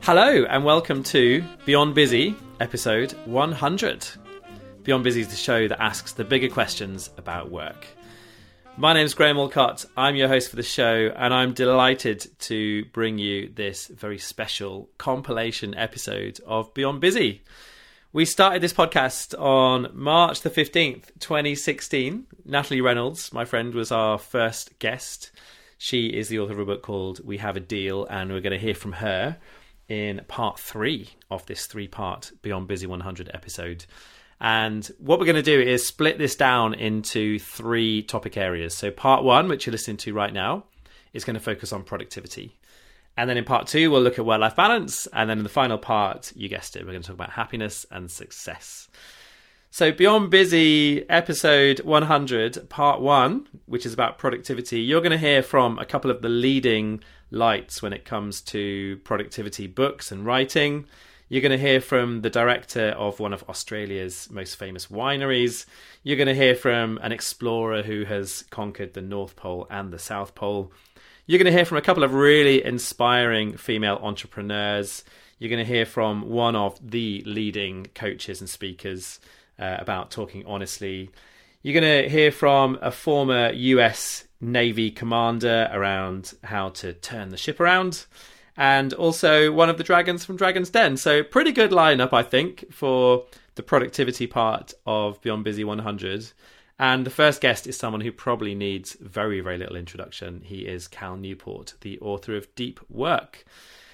Hello and welcome to Beyond Busy, episode 100. Beyond Busy is the show that asks the bigger questions about work. My name's Graham Walcott, I'm your host for the show, and I'm delighted to bring you this very special compilation episode of Beyond Busy. We started this podcast on March the 15th, 2016. Natalie Reynolds, my friend, was our first guest. She is the author of a book called We Have a Deal, and we're going to hear from her in part 3 of this 3-part Beyond Busy 100 episode. And what we're going to do is split this down into 3 topic areas. So part 1, which you're listening to right now, is going to focus on productivity. And then in part 2, we'll look at work-life balance. And then in the final part, you guessed it, we're going to talk about happiness and success. So Beyond Busy episode 100, part 1, which is about productivity, you're going to hear from a couple of the leading lights when it comes to productivity books and writing. You're going to hear from the director of one of Australia's most famous wineries. You're going to hear from an explorer who has conquered the North Pole and the South Pole. You're going to hear from a couple of really inspiring female entrepreneurs. You're going to hear from one of the leading coaches and speakers about talking honestly. You're going to hear from a former US Navy commander around how to turn the ship around, and also one of the dragons from Dragon's Den. So pretty good lineup, I think, for the productivity part of Beyond Busy 100. And the first guest is someone who probably needs very, very little introduction. He is Cal Newport, the author of Deep Work.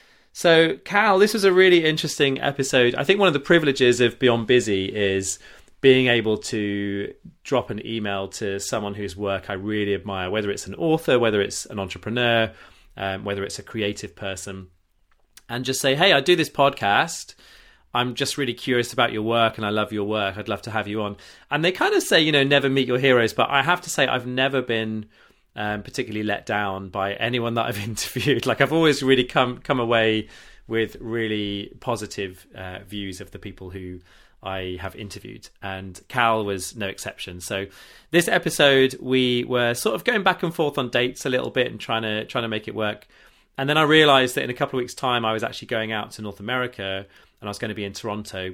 So Cal, this was a really interesting episode. I think one of the privileges of Beyond Busy is being able to drop an email to someone whose work I really admire, whether it's an author, whether it's an entrepreneur, whether it's a creative person, and just say, hey, I do this podcast. I'm just really curious about your work and I love your work. I'd love to have you on. And they kind of say, you know, never meet your heroes. But I have to say, I've never been particularly let down by anyone that I've interviewed. Like, I've always really come away with really positive views of the people who I have interviewed, and Cal was no exception. So this episode, we were sort of going back and forth on dates a little bit and trying to make it work. And then I realized that in a couple of weeks' time, I was actually going out to North America, and I was going to be in Toronto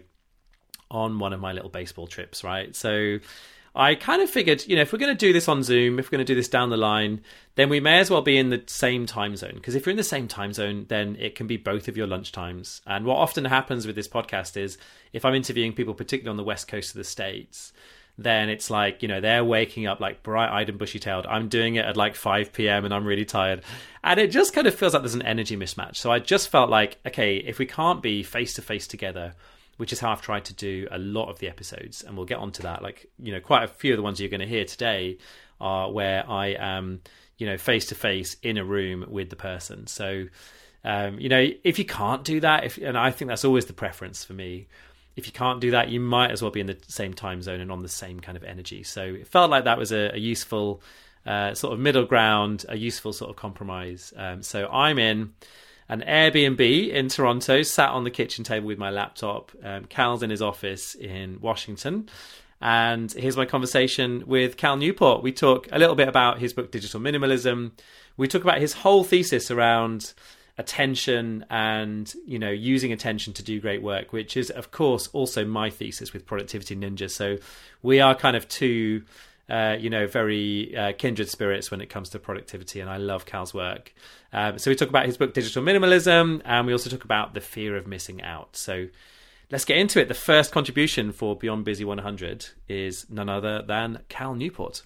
on one of my little baseball trips, right? So I kind of figured, you know, if we're going to do this on Zoom, if we're going to do this down the line, then we may as well be in the same time zone. Because if you're in the same time zone, then it can be both of your lunch times. And what often happens with this podcast is if I'm interviewing people, particularly on the west coast of the States, then it's like, you know, they're waking up like bright-eyed and bushy-tailed. I'm doing it at like 5 p.m. and I'm really tired. And it just kind of feels like there's an energy mismatch. So I just felt like, okay, if we can't be face-to-face together, which is how I've tried to do a lot of the episodes, and we'll get onto that. Like, you know, quite a few of the ones you're going to hear today are where I am, you know, face to face in a room with the person. So, you know, if you can't do that, and I think that's always the preference for me, if you can't do that, you might as well be in the same time zone and on the same kind of energy. So it felt like that was a useful sort of middle ground, a useful sort of compromise. So I'm in an Airbnb in Toronto, sat on the kitchen table with my laptop. Cal's in his office in Washington. And here's my conversation with Cal Newport. We talk a little bit about his book, Digital Minimalism. We talk about his whole thesis around attention and, you know, using attention to do great work, which is, of course, also my thesis with Productivity Ninja. So we are kind of two you know, very kindred spirits when it comes to productivity, and I love Cal's work. So we talk about his book, Digital Minimalism, and we also talk about the fear of missing out. So let's get into it. The first contribution for Beyond Busy 100 is none other than Cal Newport.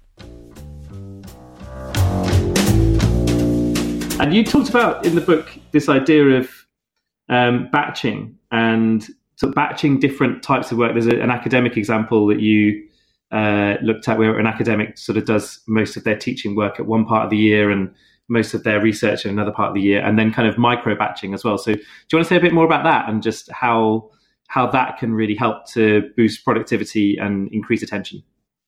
And you talked about in the book this idea of batching and sort of batching different types of work. There's an academic example that you looked at where an academic sort of does most of their teaching work at one part of the year and most of their research in another part of the year, and then kind of micro batching as well. So do you want to say a bit more about that and just how that can really help to boost productivity and increase attention?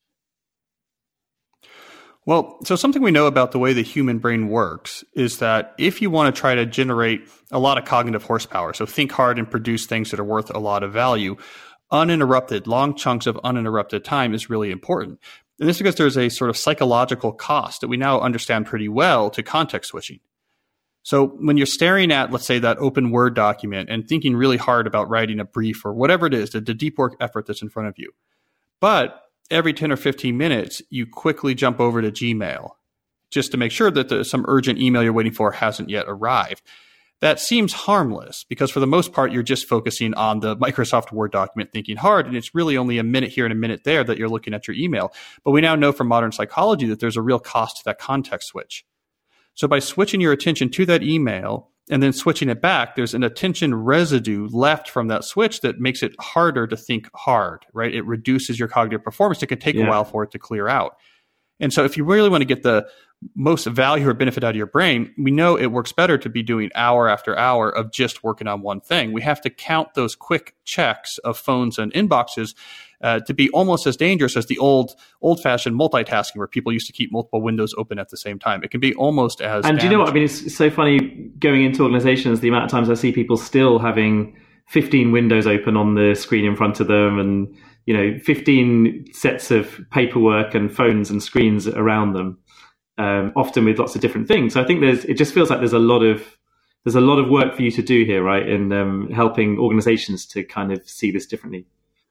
Well, so something we know about the way the human brain works is that if you want to try to generate a lot of cognitive horsepower, so think hard and produce things that are worth a lot of value, uninterrupted, long chunks of uninterrupted time is really important. And this is because there's a sort of psychological cost that we now understand pretty well to context switching. So when you're staring at, let's say, that open Word document and thinking really hard about writing a brief or whatever it is, the deep work effort that's in front of you, but every 10 or 15 minutes, you quickly jump over to Gmail just to make sure that some urgent email you're waiting for hasn't yet arrived. That seems harmless because for the most part, you're just focusing on the Microsoft Word document thinking hard, and it's really only a minute here and a minute there that you're looking at your email. But we now know from modern psychology that there's a real cost to that context switch. So by switching your attention to that email and then switching it back, there's an attention residue left from that switch that makes it harder to think hard, right? It reduces your cognitive performance. It can take a while for it to clear out. And so if you really want to get the most value or benefit out of your brain, we know it works better to be doing hour after hour of just working on one thing. We have to count those quick checks of phones and inboxes to be almost as dangerous as the old-fashioned multitasking where people used to keep multiple windows open at the same time. It can be almost as And do you know what? I mean, it's so funny going into organizations, the amount of times I see people still having 15 windows open on the screen in front of them and 15 sets of paperwork and phones and screens around them. Often with lots of different things. So I think it just feels like there's a lot of work for you to do here, right? In helping organizations to kind of see this differently.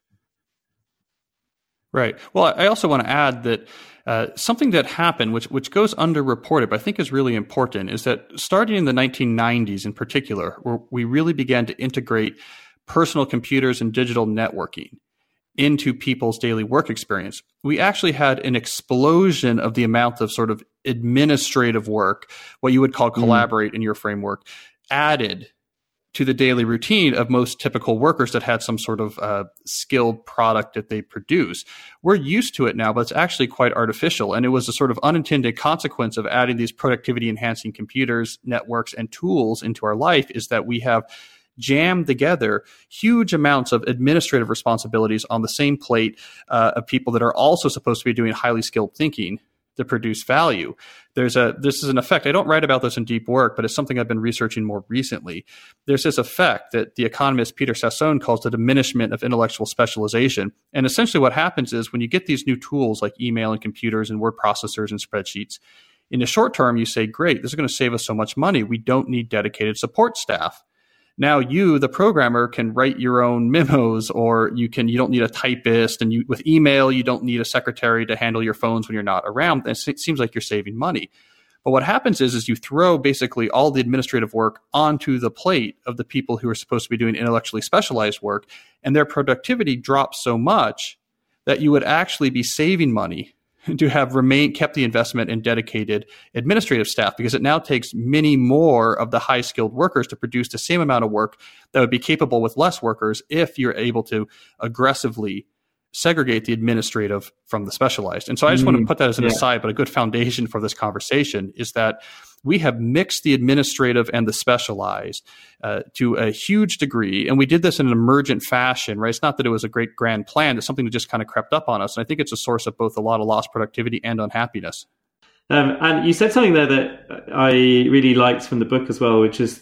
Right. Well, I also want to add that something that happened, which goes underreported, but I think is really important, is that starting in the 1990s in particular, where we really began to integrate personal computers and digital networking into people's daily work experience, we actually had an explosion of the amount of sort of administrative work, what you would call collaborate in your framework, added to the daily routine of most typical workers that had some sort of skilled product that they produce. We're used to it now, but it's actually quite artificial. And it was a sort of unintended consequence of adding these productivity enhancing computers, networks, and tools into our life is that we have jammed together huge amounts of administrative responsibilities on the same plate of people that are also supposed to be doing highly skilled thinking to produce value. This is an effect. I don't write about this in deep work, but it's something I've been researching more recently. There's this effect that the economist Peter Sassone calls the diminishment of intellectual specialization. And essentially what happens is when you get these new tools like email and computers and word processors and spreadsheets, in the short term, you say, great, this is going to save us so much money. We don't need dedicated support staff. Now you, the programmer, can write your own memos, or you don't need a typist, and with email, you don't need a secretary to handle your phones when you're not around. It seems like you're saving money. But what happens is you throw basically all the administrative work onto the plate of the people who are supposed to be doing intellectually specialized work, and their productivity drops so much that you would actually be saving money to have kept the investment in dedicated administrative staff, because it now takes many more of the high skilled workers to produce the same amount of work that would be capable with less workers if you're able to aggressively segregate the administrative from the specialized. And so I just want to put that as an aside, but a good foundation for this conversation is that we have mixed the administrative and the specialized to a huge degree. And we did this in an emergent fashion, right? It's not that it was a great grand plan. It's something that just kind of crept up on us. And I think it's a source of both a lot of lost productivity and unhappiness. And you said something there that I really liked from the book as well, which is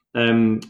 in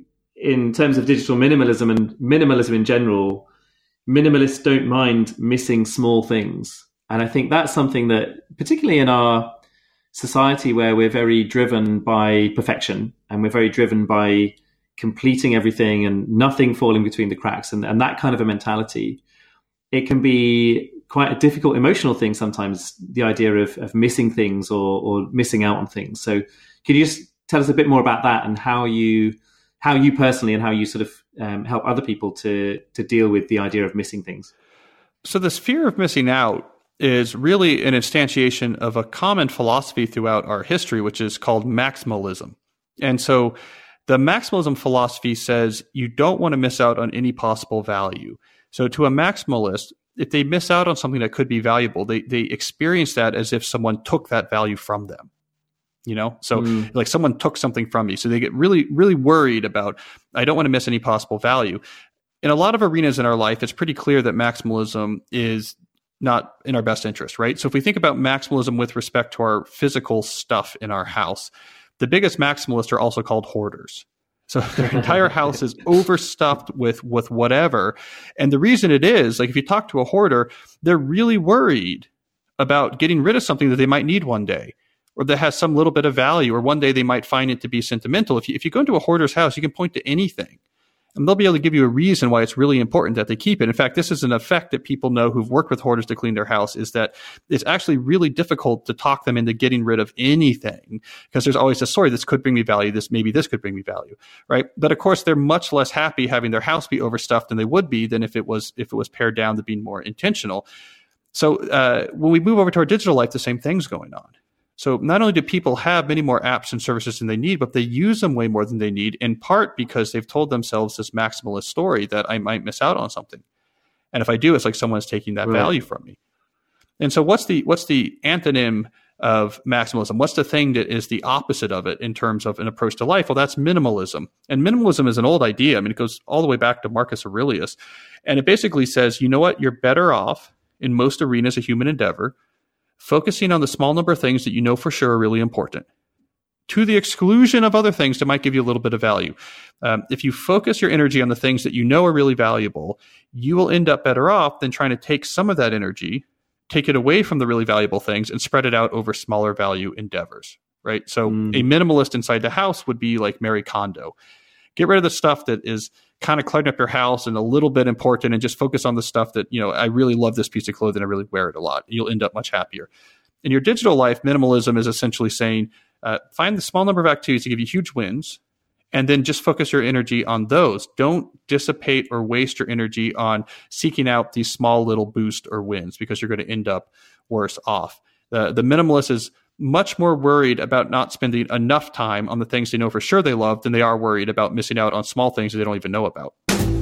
terms of digital minimalism and minimalism in general, minimalists don't mind missing small things. And I think that's something that, particularly in our society where we're very driven by perfection and we're very driven by completing everything and nothing falling between the cracks and that kind of a mentality, it can be quite a difficult emotional thing sometimes, the idea of missing things or missing out on things. So can you just tell us a bit more about that and how you personally and how you sort of help other people to deal with the idea of missing things? So this fear of missing out is really an instantiation of a common philosophy throughout our history, which is called maximalism. And so the maximalism philosophy says you don't want to miss out on any possible value. So to a maximalist, if they miss out on something that could be valuable, they experience that as if someone took that value from them. So like someone took something from me. So they get really, really worried about, I don't want to miss any possible value. In a lot of arenas in our life, it's pretty clear that maximalism is not in our best interest, right? So if we think about maximalism with respect to our physical stuff in our house, the biggest maximalists are also called hoarders. So their entire house is overstuffed with whatever. And the reason it is, like if you talk to a hoarder, they're really worried about getting rid of something that they might need one day. or that has some little bit of value, or one day they might find it to be sentimental. If you go into a hoarder's house, you can point to anything, and they'll be able to give you a reason why it's really important that they keep it. In fact, this is an effect that people know who've worked with hoarders to clean their house, is that it's actually really difficult to talk them into getting rid of anything, because there's always a story, this could bring me value, this could bring me value, right? But of course, they're much less happy having their house be overstuffed than they would be than if it was pared down to being more intentional. So when we move over to our digital life, the same thing's going on. So not only do people have many more apps and services than they need, but they use them way more than they need, in part because they've told themselves this maximalist story that I might miss out on something. And if I do, it's like someone's taking that value from me. And so what's the antonym of maximalism? What's the thing that is the opposite of it in terms of an approach to life? Well, that's minimalism. And minimalism is an old idea. I mean, it goes all the way back to Marcus Aurelius. And it basically says, you know what? You're better off in most arenas of human endeavor focusing on the small number of things that you know for sure are really important, to the exclusion of other things that might give you a little bit of value. If you focus your energy on the things that you know are really valuable, you will end up better off than trying to take some of that energy, take it away from the really valuable things, and spread it out over smaller value endeavors, right? So a minimalist inside the house would be like Marie Kondo. Get rid of the stuff that is kind of cluttering up your house and a little bit important, and just focus on the stuff that, you know, I really love this piece of clothing, I really wear it a lot. You'll end up much happier. In your digital life, minimalism is essentially saying, find the small number of activities that give you huge wins, and then just focus your energy on those. Don't dissipate or waste your energy on seeking out these small little boosts or wins, because you're going to end up worse off. The minimalist is much more worried about not spending enough time on the things they know for sure they love than they are worried about missing out on small things that they don't even know about.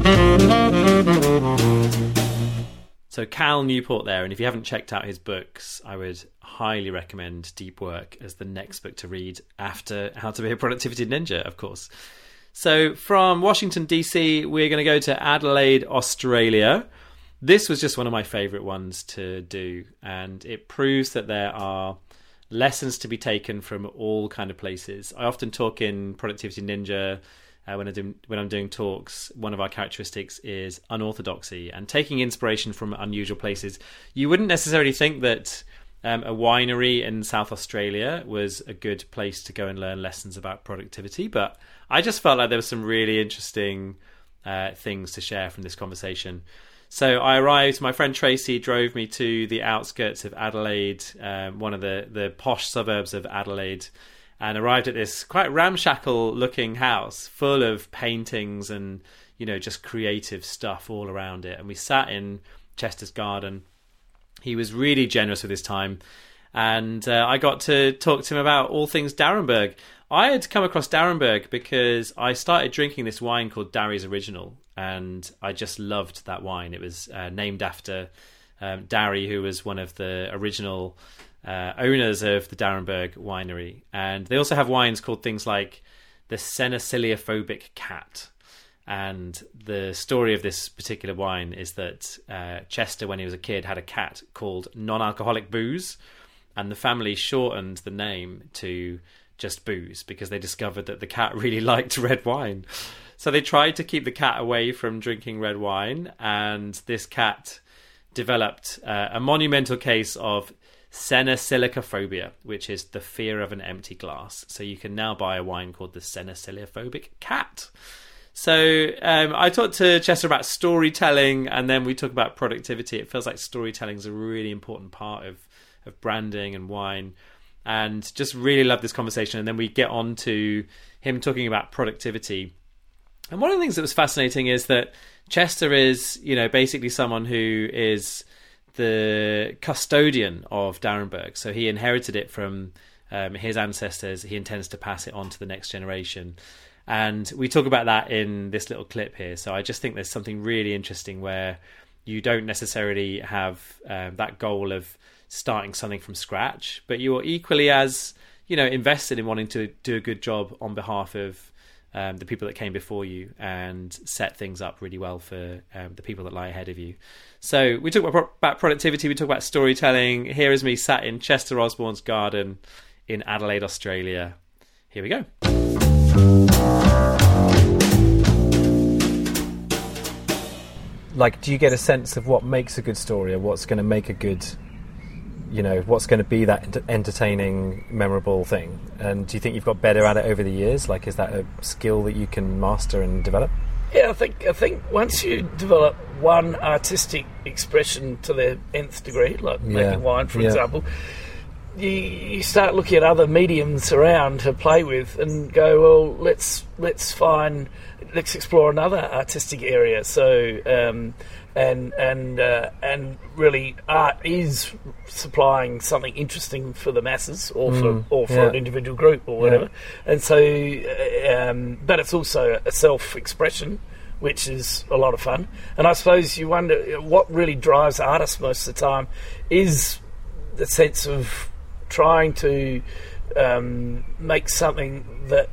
So Cal Newport there, and if you haven't checked out his books, I would highly recommend Deep Work as the next book to read after How to Be a Productivity Ninja, of course. So from Washington, D.C., we're going to go to Adelaide, Australia. This was just one of my favourite ones to do, and it proves that there are lessons to be taken from all kind of places. I often talk in Productivity Ninja when I'm doing talks. One of our characteristics is unorthodoxy and taking inspiration from unusual places. You wouldn't necessarily think that a winery in South Australia was a good place to go and learn lessons about productivity, but I just felt like there was some really interesting things to share from this conversation. So I arrived, my friend Tracy drove me to the outskirts of Adelaide, one of the posh suburbs of Adelaide, and arrived at this quite ramshackle looking house full of paintings and, you know, just creative stuff all around it. And we sat in Chester's garden. He was really generous with his time, and I got to talk to him about all things D'Arenberg. I had come across D'Arenberg because I started drinking this wine called Darry's Original, and I just loved that wine. It was named after Darry, who was one of the original owners of the D'Arenberg winery. And they also have wines called things like the Senecio-phobic cat. And the story of this particular wine is that Chester, when he was a kid, had a cat called Non-Alcoholic Booze, and the family shortened the name to just Booze because they discovered that the cat really liked red wine. So they tried to keep the cat away from drinking red wine, and this cat developed a monumental case of Senecio-phobia, which is the fear of an empty glass. So you can now buy a wine called the Senecio-phobic cat. So I talked to Chester about storytelling, and then we talk about productivity. It feels like storytelling is a really important part of branding and wine, and just really love this conversation. And then we get on to him talking about productivity. And one of the things that was fascinating is that Chester is, you know, basically someone who is the custodian of D'Arenberg. So he inherited it from his ancestors. He intends to pass it on to the next generation. And we talk about that in this little clip here. So I just think there's something really interesting where you don't necessarily have that goal of starting something from scratch, but you're equally as, you know, invested in wanting to do a good job on behalf of the people that came before you and set things up really well for the people that lie ahead of you. So we talk about productivity, we talk about storytelling. Here is me sat in Chester Osborne's garden in Adelaide, Australia. Here we go. Like, do you get a sense of what makes a good story or what's going to make a good, what's going to be that entertaining, memorable thing? And do you think you've got better at it over the years? Like, is that a skill that you can master and develop? Yeah, I think once you develop one artistic expression to the nth degree, like making wine, for example, you start looking at other mediums around to play with and go, well, let's explore another artistic area. So and really, art is supplying something interesting for the masses, or for an individual group, or whatever. And so, but it's also a self-expression, which is a lot of fun. And I suppose you wonder what really drives artists most of the time is the sense of trying to make something that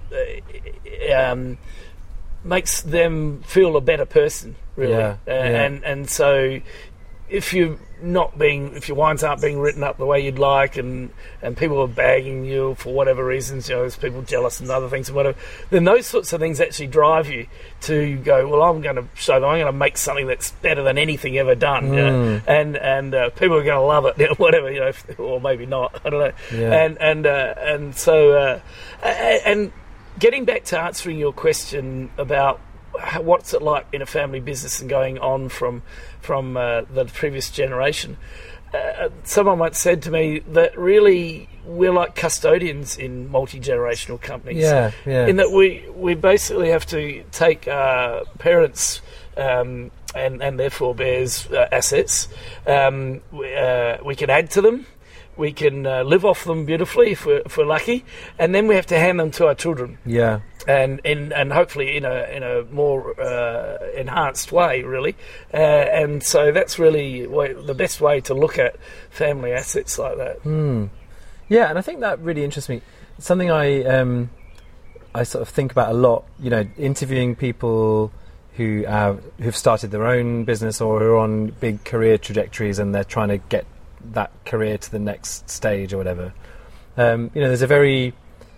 makes them feel a better person, really. And so if your wines aren't being written up the way you'd like, and people are bagging you for whatever reasons, there's people jealous and other things and whatever, then those sorts of things actually drive you to go, well, I'm going to show them, I'm going to make something that's better than anything ever done, and people are going to love it, whatever, or maybe not, I don't know. And so getting back to answering your question about what's it like in a family business and going on from the previous generation, someone once said to me that really we're like custodians in multi-generational companies. In that we basically have to take parents and their forebears' assets. We can add to them. We can live off them beautifully if we're lucky, and then we have to hand them to our children. And hopefully in a more enhanced way, really. And so that's really the best way to look at family assets like that. Yeah, and I think that really interests me. It's something I sort of think about a lot. Interviewing people who've started their own business or who are on big career trajectories, and they're trying to get that career to the next stage or whatever. There's a very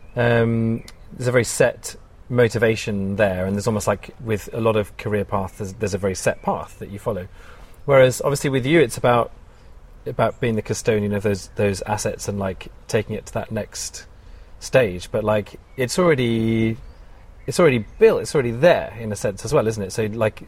set motivation there, and there's almost like with a lot of career paths, there's a very set path that you follow. Whereas obviously with you, it's about being the custodian of those assets and like taking it to that next stage. But like it's already built, it's already there in a sense as well, isn't it?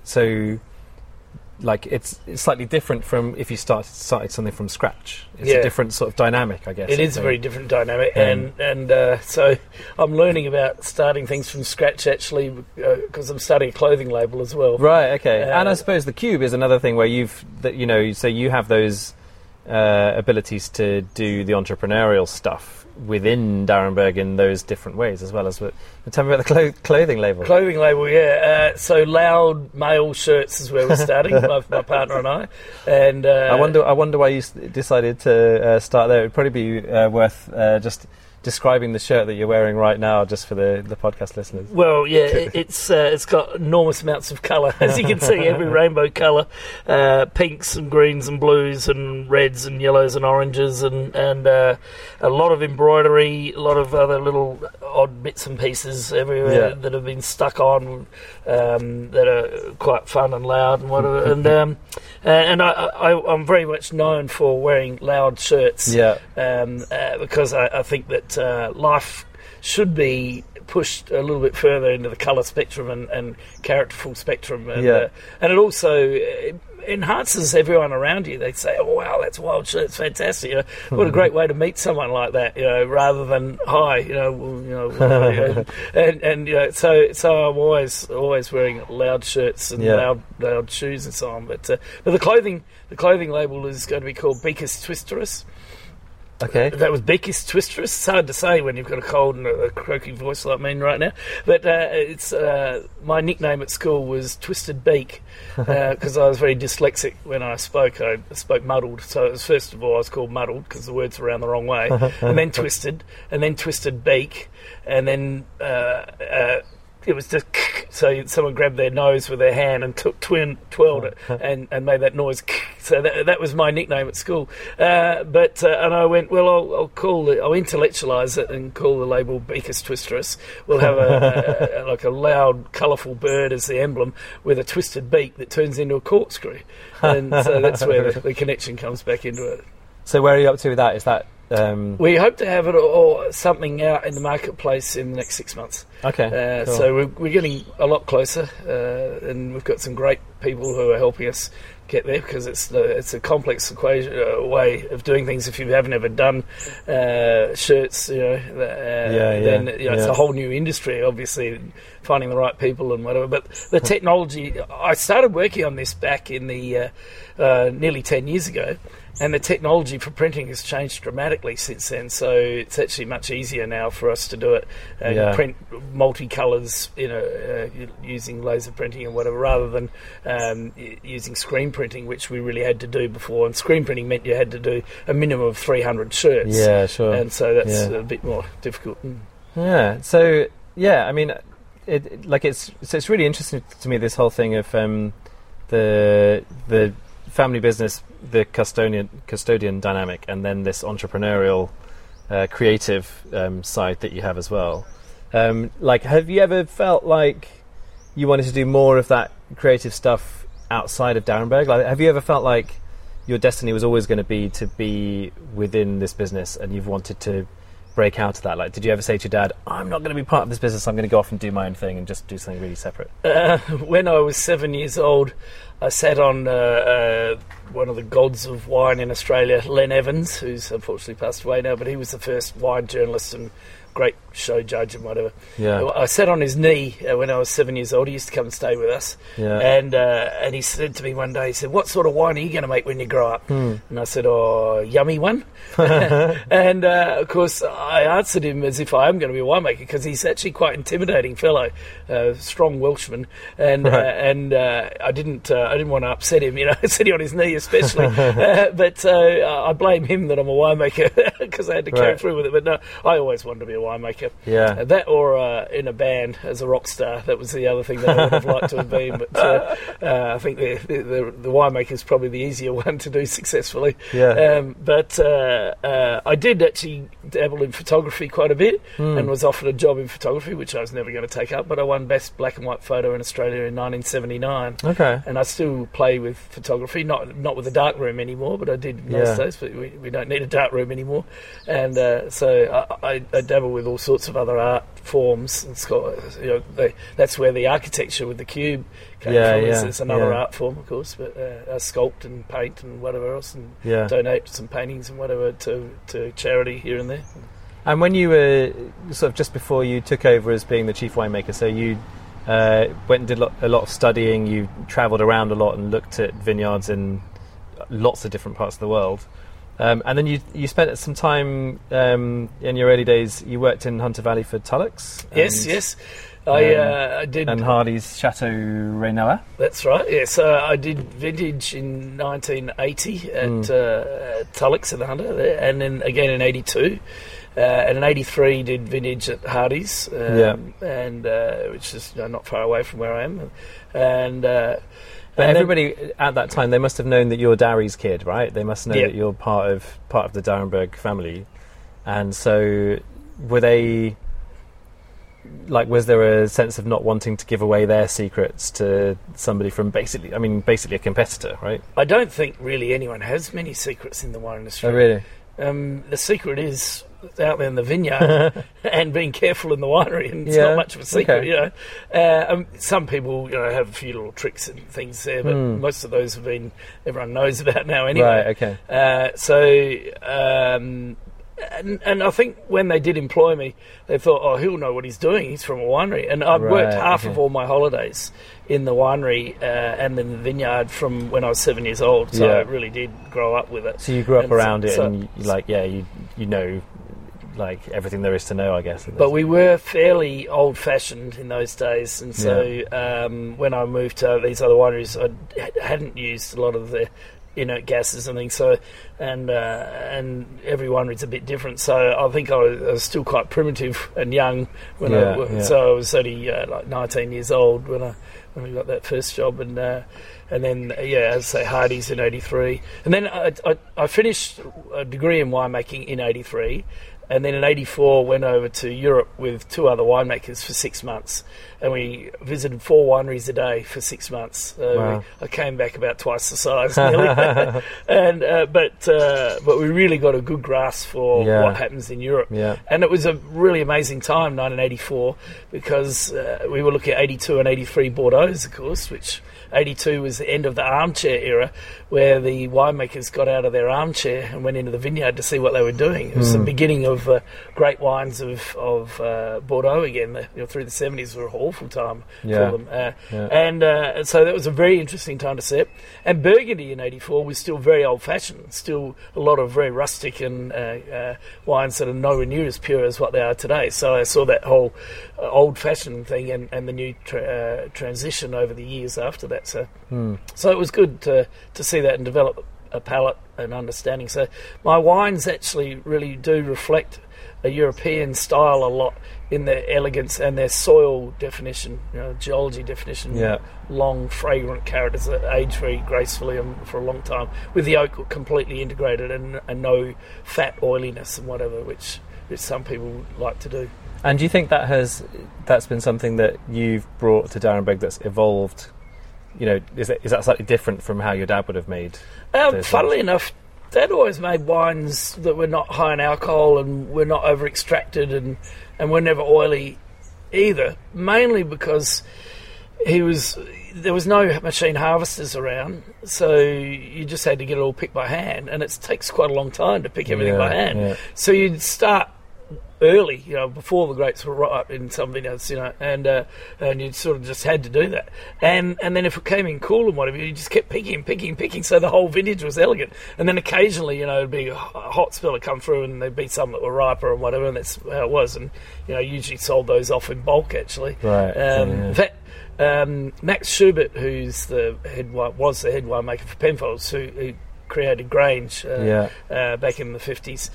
So it's slightly different from if you started something from scratch. It's a different sort of dynamic, I guess. It is a very different dynamic, and so I'm learning about starting things from scratch actually because I'm starting a clothing label as well. Right. Okay. And I suppose the Cube is another thing where so you have those abilities to do the entrepreneurial stuff within D'Arenberg in those different ways as well as. Tell me about the clothing label. Clothing label, so Loud male shirts is where we're starting. my partner and I. And I wonder why you decided to start there. It'd probably be worth just describing the shirt that you're wearing right now, just for the podcast listeners. Well, it's got enormous amounts of colour, as you can see, every rainbow colour, pinks and greens and blues and reds and yellows and oranges, and a lot of embroidery, a lot of other little odd bits and pieces everywhere that have been stuck on, that are quite fun and loud and whatever. And I'm very much known for wearing loud shirts, because I think that life should be pushed a little bit further into the colour spectrum and characterful spectrum, and it also enhances everyone around you. They say, "Oh wow, that's wild shirt, it's fantastic!" What a great way to meet someone like that, rather than "Hi," So I'm always wearing loud shirts and loud shoes and so on. But the clothing label is going to be called Beakers Twisterous. Okay. That was Beakers Twisterous. It's hard to say when you've got a cold and a croaky voice like mine right now. But it's my nickname at school was Twisted Beak because I was very dyslexic when I spoke. I spoke muddled. So it was, first of all, I was called muddled because the words were around the wrong way. And then twisted. And then Twisted Beak. And then it was just so someone grabbed their nose with their hand and twirled it and made that noise. So that was my nickname at school. And I went, well, I'll intellectualise it and call the label Beakers Twisterous. We'll have a loud, colourful bird as the emblem with a twisted beak that turns into a corkscrew. And so that's where the connection comes back into it. So where are you up to with that? Is that we hope to have it or something out in the marketplace in the next 6 months. Okay, cool. So we're getting a lot closer, and we've got some great people who are helping us get there, because it's a complex way of doing things. If you haven't ever done shirts, then it's a whole new industry, obviously, finding the right people and whatever. But the technology, I started working on this back in the nearly 10 years ago, and the technology for printing has changed dramatically since then. So it's actually much easier now for us to do it and print multicolours, using laser printing and whatever, rather than using screen printing, which we really had to do before. And screen printing meant you had to do a minimum of 300 shirts. Yeah, sure. And so that's a bit more difficult. Yeah. So I mean, it's really interesting to me, this whole thing of the family business, the custodian dynamic, and then this entrepreneurial, creative side that you have as well. Have you ever felt like you wanted to do more of that creative stuff outside of D'Arenberg? Like, have you ever felt like your destiny was always going to be within this business, and you've wanted to break out of that? Like, did you ever say to your dad, I'm not going to be part of this business, I'm going to go off and do my own thing and just do something really separate? When I was 7 years old, I sat on one of the gods of wine in Australia, Len Evans, who's unfortunately passed away now, but he was the first wine journalist and great show judge and whatever. Yeah. I sat on his knee when I was 7 years old. He used to come and stay with us. Yeah. And he said to me one day, he said, what sort of wine are you going to make when you grow up? And I said, oh, yummy one. And, of course, I answered him as if I am going to be a winemaker, because he's actually quite intimidating fellow, strong Welshman. And I didn't want to upset him, sitting on his knee especially. But I blame him that I'm a winemaker, because I had to carry through with it. But no, I always wanted to be a winemaker. Yeah. That or in a band as a rock star. That was the other thing that I would have liked to have been. But I think the winemaker is probably the easier one to do successfully. Yeah. But I did actually dabble in photography quite a bit, and was offered a job in photography, which I was never going to take up. But I won Best Black and White Photo in Australia in 1979. Okay. And I still play with photography, not with a darkroom anymore, but I did in those days. But we don't need a darkroom anymore. And so I dabble with all sorts of other art forms. That's where the architecture with the cube came from. It's another art form, of course, but I sculpt and paint and whatever else, and donate some paintings and whatever to charity here and there. And when you were sort of just before you took over as being the chief winemaker, so you went and did a lot of studying, you travelled around a lot and looked at vineyards in lots of different parts of the world. And then you spent some time in your early days. You worked in Hunter Valley for Tullux. Yes. I did. And Hardy's Chateau Reynoa. That's right. Yes, I did vintage in 1980 at Tullux in the Hunter, and then again in 82. And in 83 did vintage at Hardy's, and which is not far away from where I am, But everybody at that time, they must have known that you're Darry's kid, right? They must know that you're part of the D'Arenberg family. And so were they, was there a sense of not wanting to give away their secrets to somebody from basically a competitor, right? I don't think really anyone has many secrets in the wine industry. Oh, really? The secret is out there in the vineyard and being careful in the winery, and it's not much of a secret. Okay. Some people have a few little tricks and things there, but most of those everyone knows about now anyway. Right, okay. And I think when they did employ me, they thought, oh, he'll know what he's doing, he's from a winery. And I've worked half of all my holidays in the winery and in the vineyard from when I was 7 years old, so I really did grow up with it. So you grew up around it, and you know everything there is to know, I guess. But we were fairly old-fashioned in those days, and so when I moved to these other wineries, I hadn't used a lot of the gases and things. So, and every winery's a bit different. So I think I was still quite primitive and young when So I was only 19 years old when I got that first job, and then as I say, Hardy's in '83, and then I finished a degree in winemaking in '83. And then in 84 went over to Europe with 2 other winemakers for 6 months. And we visited 4 wineries a day for 6 months. Wow. I came back about twice the size nearly. But we really got a good grasp for what happens in Europe. Yeah. And it was a really amazing time, 1984, because we were looking at 82 and 83 Bordeaux, of course, which 82 was the end of the armchair era, where the winemakers got out of their armchair and went into the vineyard to see what they were doing. It was the beginning of great wines of Bordeaux again. Through the 70s were an awful time for them. And so that was a very interesting time to see it. And Burgundy in 84 was still very old-fashioned, still a lot of very rustic and wines that are nowhere near as pure as what they are today. So I saw that whole old-fashioned thing and the new transition over the years after that. So it was good to see that and develop a palate and understanding. So my wines actually really do reflect a European style a lot in their elegance and their soil definition, geology definition. Yeah. Long, fragrant characters that age very gracefully and for a long time, with the oak completely integrated and no fat oiliness and whatever, which some people like to do. And do you think that's been something that you've brought to D'Arenberg that's evolved? Is that slightly different from how your dad would have made? Funnily enough, Dad always made wines that were not high in alcohol and were not over extracted and were never oily either. Mainly because there was no machine harvesters around, so you just had to get it all picked by hand, and it takes quite a long time to pick everything by hand. Yeah. So you'd start early, before the grapes were ripe in some vineyards, and you sort of just had to do that. And then if it came in cool and whatever, you just kept picking, so the whole vintage was elegant. And then occasionally, it'd be a hot spell to come through, and there'd be some that were riper and whatever, and that's how it was. And usually sold those off in bulk, actually. Right. In fact, Max Schubert, who's was the head winemaker for Penfolds, who created Grange back in the 50s.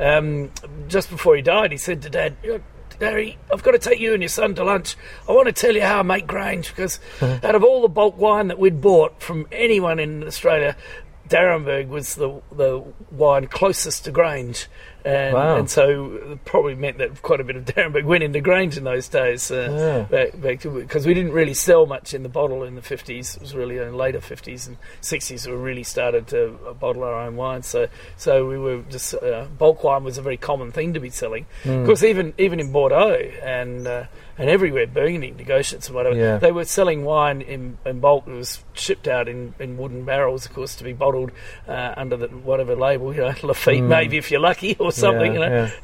Just before he died, he said to Dad, Daddy, I've got to take you and your son to lunch. I want to tell you how I make Grange, because out of all the bulk wine that we'd bought from anyone in Australia, D'Arenberg was the wine closest to Grange. And so it probably meant that quite a bit of D'Arenberg went into Grange in those days, because we didn't really sell much in the bottle in the 50s. It was really in later 50s and 60s we really started to bottle our own wine. So we were just bulk wine was a very common thing to be selling. Of course, even in Bordeaux and everywhere, Burgundy, Negociants and whatever, they were selling wine in bulk that was shipped out in wooden barrels, of course, to be bottled under whatever label, Lafite maybe if you're lucky, or something,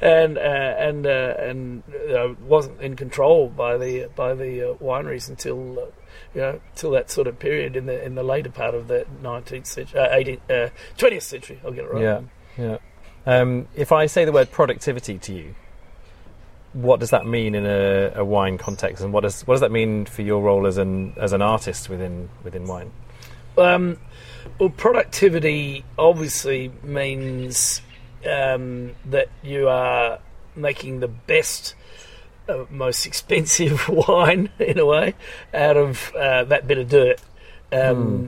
and wasn't in control by the wineries until that sort of period in the later part of the 19th century, 20th century. I'll get it right. Yeah. If I say the word productivity to you, what does that mean in a wine context, and what does that mean for your role as an artist within wine? Well, productivity obviously means that you are making the best, most expensive wine, in a way, out of that bit of dirt. And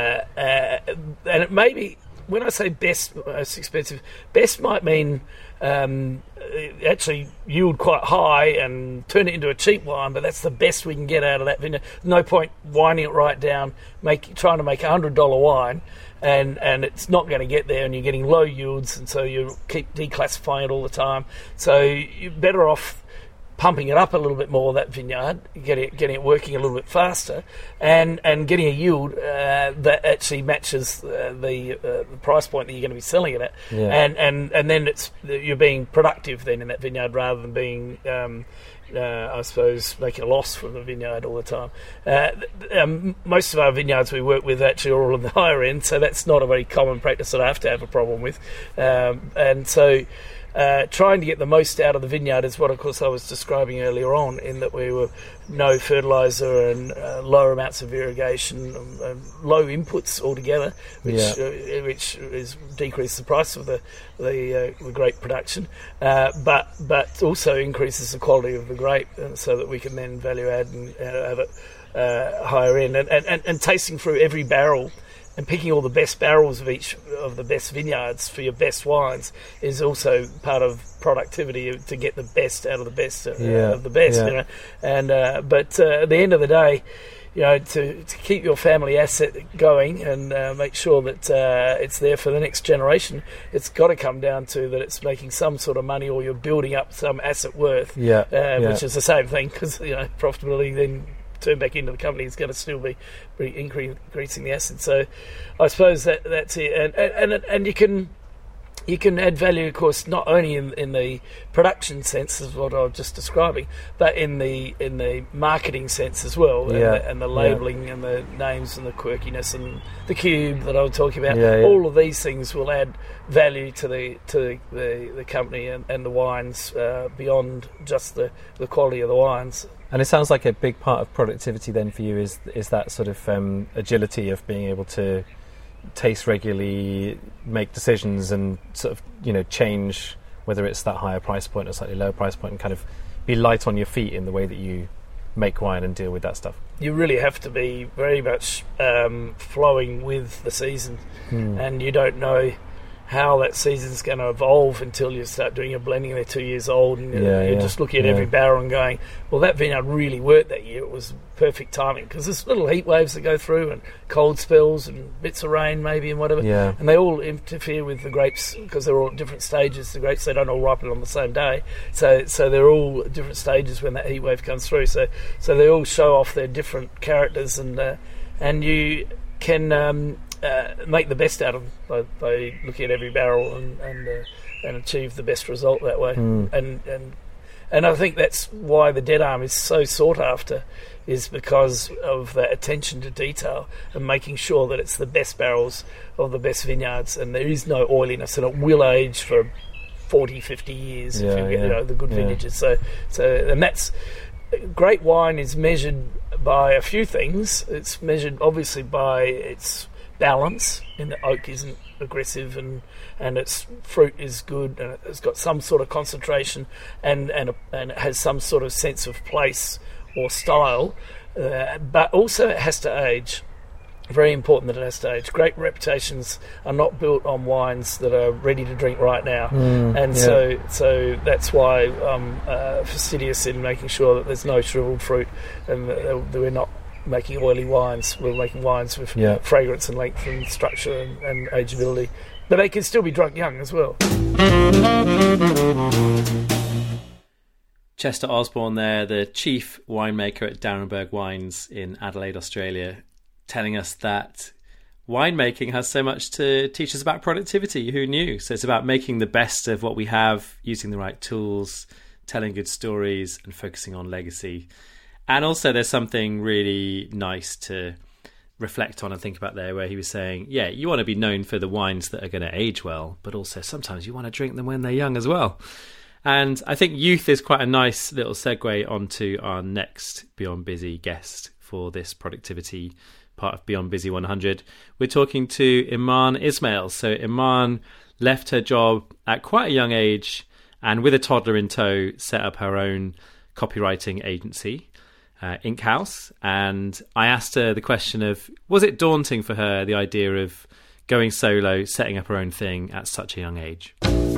it may be, when I say best, most expensive, best might mean actually yield quite high and turn it into a cheap wine, but that's the best we can get out of that vineyard. No point winding it right down, trying to make $100 wine, and it's not going to get there, and you're getting low yields, and so you keep declassifying it all the time. So you're better off pumping it up a little bit more, that vineyard, getting it working a little bit faster, and getting a yield that actually matches the price point that you're going to be selling it at, and then you're being productive then in that vineyard rather than being I suppose making a loss from the vineyard all the time. Most of our vineyards we work with actually are all in the higher end, so that's not a very common practice that I have to have a problem with, and so trying to get the most out of the vineyard is what, of course, I was describing earlier on, in that we were no fertiliser and lower amounts of irrigation, low inputs altogether, which is decreased the price of the grape production, but also increases the quality of the grape, so that we can then value add and have it higher end, and tasting through every barrel picking all the best barrels of each of the best vineyards for your best wines is also part of productivity to get the best out of the best of the best. Yeah. You know, and but at the end of the day, you know, to keep your family asset going and make sure that it's there for the next generation, it's got to come down to that it's making some sort of money, or you're building up some asset worth, which is the same thing, because, you know, profitability then turn back into the company is going to still be increasing the asset. So I suppose that's it, and you can add value, of course, not only in the production sense as what I was just describing, but in the marketing sense as well, and the labelling and the names and the quirkiness and the cube that I was talking about. All of these things will add value to the company and the wines beyond just the quality of the wines. And it sounds like a big part of productivity then for you is that sort of agility of being able to taste regularly, make decisions, and sort of, you know, change whether it's that higher price point or slightly lower price point, and kind of be light on your feet in the way that you make wine and deal with that stuff. You really have to be very much flowing with the season, and you don't know how that season's going to evolve until you start doing your blending. They're 2 years old, and you're just looking at every barrel and going, well, that vineyard really worked that year. It was perfect timing, because there's little heat waves that go through, and cold spells and bits of rain maybe and whatever, and they all interfere with the grapes because they're all at different stages. The grapes, they don't all ripen on the same day, so they're all at different stages when that heat wave comes through, so they all show off their different characters, and you can make the best out of them by looking at every barrel and achieve the best result that way. And I think that's why the Dead Arm is so sought after, is because of that attention to detail and making sure that it's the best barrels of the best vineyards, and there is no oiliness, and it will age for 40, 50 years if you get the good vintages. So and that's great wine is measured by a few things. It's measured obviously by its balance, and the oak isn't aggressive, and its fruit is good, and it's got some sort of concentration, and it has some sort of sense of place or style, but also it has to age. Very important that it has to age. Great reputations are not built on wines that are ready to drink right now, so that's why I'm fastidious in making sure that there's no shriveled fruit, and that we're not making oily wines. We're making wines with fragrance and length and structure and ageability, but they can still be drunk young as well. Chester Osborne there, the chief winemaker at Darrenberg Wines in Adelaide, Australia, telling us that winemaking has so much to teach us about productivity. Who knew? So it's about making the best of what we have, using the right tools, telling good stories, and focusing on legacy. And also there's something really nice to reflect on and think about there, where he was saying, you want to be known for the wines that are going to age well, but also sometimes you want to drink them when they're young as well. And I think youth is quite a nice little segue onto our next Beyond Busy guest for this productivity part of Beyond Busy 100. We're talking to Iman Ismail. So Iman left her job at quite a young age, and with a toddler in tow, set up her own copywriting agency, Ink House. And I asked her the question of, was it daunting for her, the idea of going solo, setting up her own thing at such a young age?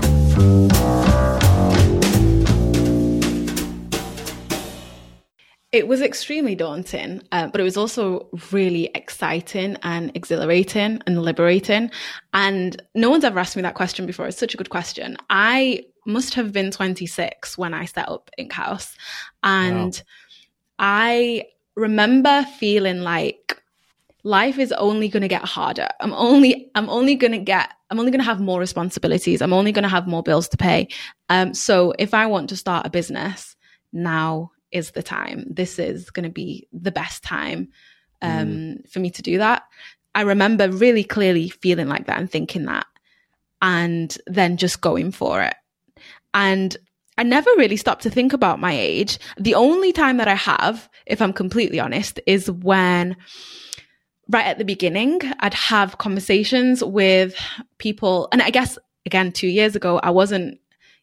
It was extremely daunting, but it was also really exciting and exhilarating and liberating. And no one's ever asked me that question before. It's such a good question. I must have been 26 when I set up Ink House. And wow. I remember feeling like life is only going to get harder. I'm only going to have more responsibilities. I'm only going to have more bills to pay. So if I want to start a business, now is the time. This is going to be the best time for me to do that. I remember really clearly feeling like that and thinking that, and then just going for it. And I never really stopped to think about my age. The only time that I have, if I'm completely honest, is when right at the beginning, I'd have conversations with people. And I guess, again, 2 years ago, I wasn't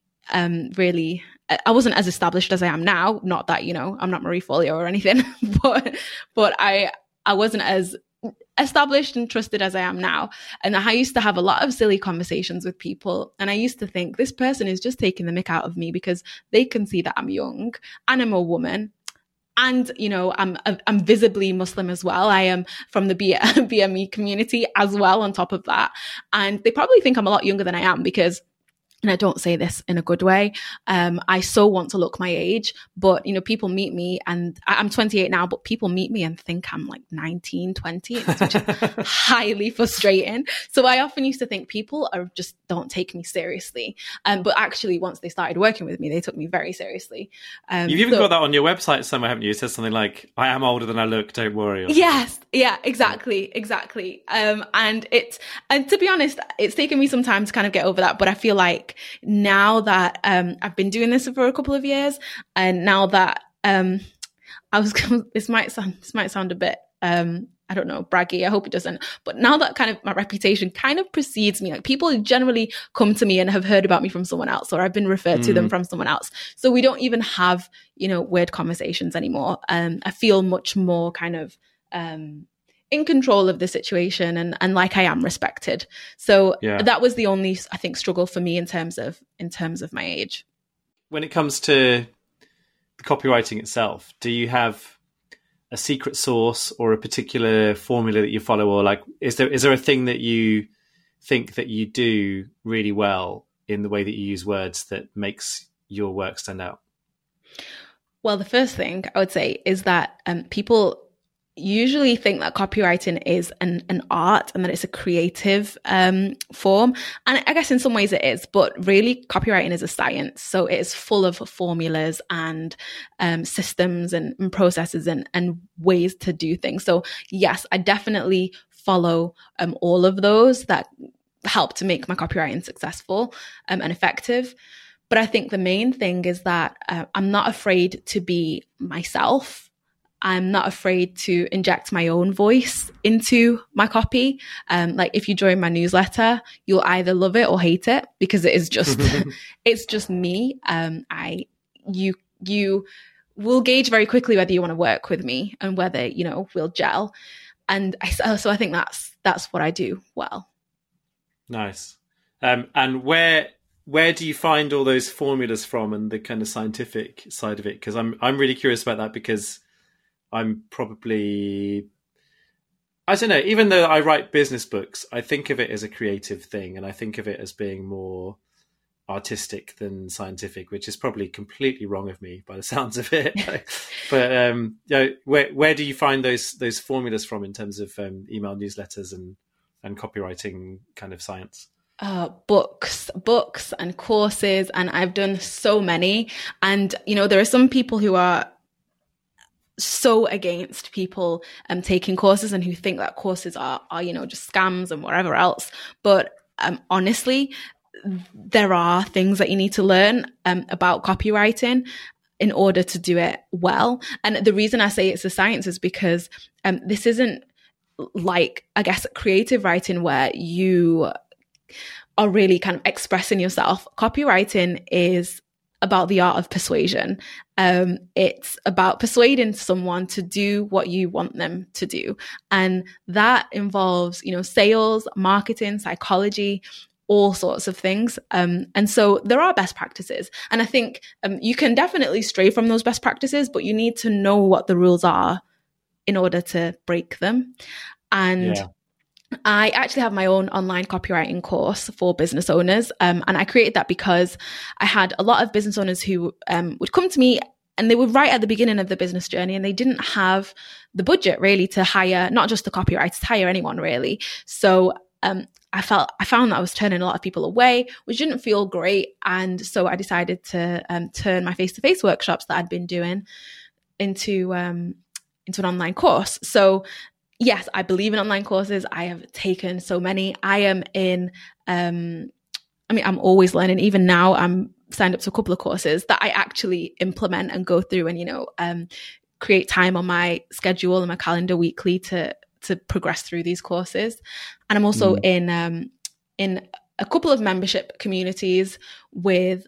as established as I am now. Not that, I'm not Marie Forleo or anything, but I wasn't as established and trusted as I am now. And I used to have a lot of silly conversations with people. And I used to think this person is just taking the mick out of me because they can see that I'm young and I'm a woman. And, you know, I'm visibly Muslim as well. I am from the BME community as well on top of that. And they probably think I'm a lot younger than I am because, and I don't say this in a good way, I so want to look my age, but, you know, people meet me and I'm 28 now, but people meet me and think I'm like 19, 20, which is highly frustrating. So I often used to think people just don't take me seriously. But actually, once they started working with me, they took me very seriously. You've even got that on your website somewhere, haven't you? It says something like, I am older than I look, don't worry. Yes. Yeah, exactly. And to be honest, it's taken me some time to kind of get over that, but I feel like now that I've been doing this for a couple of years, and now that this might sound a bit I don't know, braggy. I hope it doesn't. But now that kind of my reputation kind of precedes me, like people generally come to me and have heard about me from someone else, or I've been referred to them from someone else. So we don't even have, you know, weird conversations anymore. I feel much more kind of in control of the situation and like I am respected. So that was the only, I think, struggle for me in terms of my age. When it comes to the copywriting itself, do you have a secret sauce or a particular formula that you follow, or like is there a thing that you think that you do really well in the way that you use words that makes your work stand out? Well, the first thing I would say is that people usually think that copywriting is an art and that it's a creative form. And I guess in some ways it is, but really copywriting is a science. So it is full of formulas and systems and processes and ways to do things. So yes, I definitely follow all of those that help to make my copywriting successful and effective. But I think the main thing is that I'm not afraid to be myself. I'm not afraid to inject my own voice into my copy. Like if you join my newsletter, you'll either love it or hate it because it is just, it's just me. You will gauge very quickly whether you want to work with me and whether, you know, we'll gel. And so I think that's what I do well. Nice. And where do you find all those formulas from and the kind of scientific side of it? Because I'm really curious about that, because I'm probably, I don't know, even though I write business books, I think of it as a creative thing, and I think of it as being more artistic than scientific, which is probably completely wrong of me by the sounds of it. But you know, where do you find those formulas from in terms of email newsletters and copywriting kind of science? Books and courses, and I've done so many. And you know, there are some people who are so against people taking courses and who think that courses are you know, just scams and whatever else. But honestly, there are things that you need to learn about copywriting in order to do it well. And the reason I say it's a science is because this isn't like, I guess, creative writing where you are really kind of expressing yourself. Copywriting is about the art of persuasion. It's about persuading someone to do what you want them to do. And that involves, you know, sales, marketing, psychology, all sorts of things. And so there are best practices. And I think you can definitely stray from those best practices, but you need to know what the rules are in order to break them. And I actually have my own online copywriting course for business owners. And I created that because I had a lot of business owners who would come to me and they were right at the beginning of the business journey and they didn't have the budget really to hire, not just the copywriter, to hire anyone really. So I found that I was turning a lot of people away, which didn't feel great. And so I decided to turn my face-to-face workshops that I'd been doing into an online course. So yes, I believe in online courses. I have taken so many. I am in, I'm always learning. Even now, I'm signed up to a couple of courses that I actually implement and go through and, you know, create time on my schedule and my calendar weekly to progress through these courses. And I'm also in a couple of membership communities with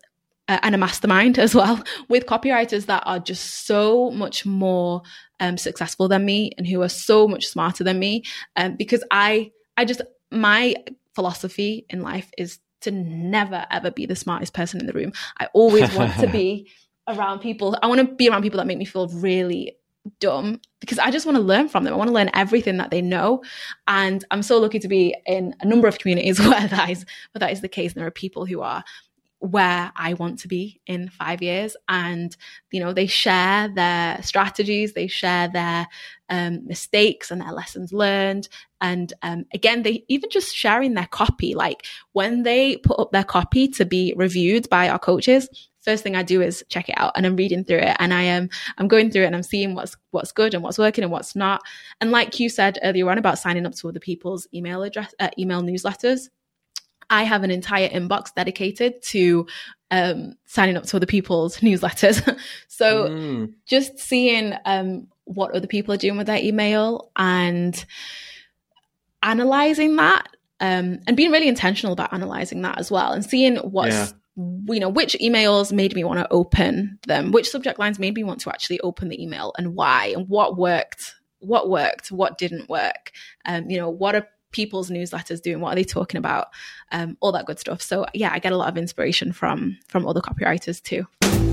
and a mastermind as well with copywriters that are just so much more successful than me and who are so much smarter than me. Because my philosophy in life is to never, ever be the smartest person in the room. I always want to be around people. I want to be around people that make me feel really dumb, because I just want to learn from them. I want to learn everything that they know. And I'm so lucky to be in a number of communities where that is the case. And there are people who are where I want to be in 5 years. And, they share their strategies, they share their mistakes and their lessons learned. And again, they even just sharing their copy, like when they put up their copy to be reviewed by our coaches, first thing I do is check it out, and I'm reading through it, and I'm going through it, and I'm seeing what's good and what's working and what's not. And like you said earlier on about signing up to other people's email newsletters, I have an entire inbox dedicated to signing up to other people's newsletters. So just seeing what other people are doing with their email and analyzing that, and being really intentional about analyzing that as well, and seeing what's which emails made me want to open them, which subject lines made me want to actually open the email, and why, and what worked, what didn't work. What are people's newsletters doing? What are they talking about? All that good stuff. So yeah, I get a lot of inspiration from other copywriters too.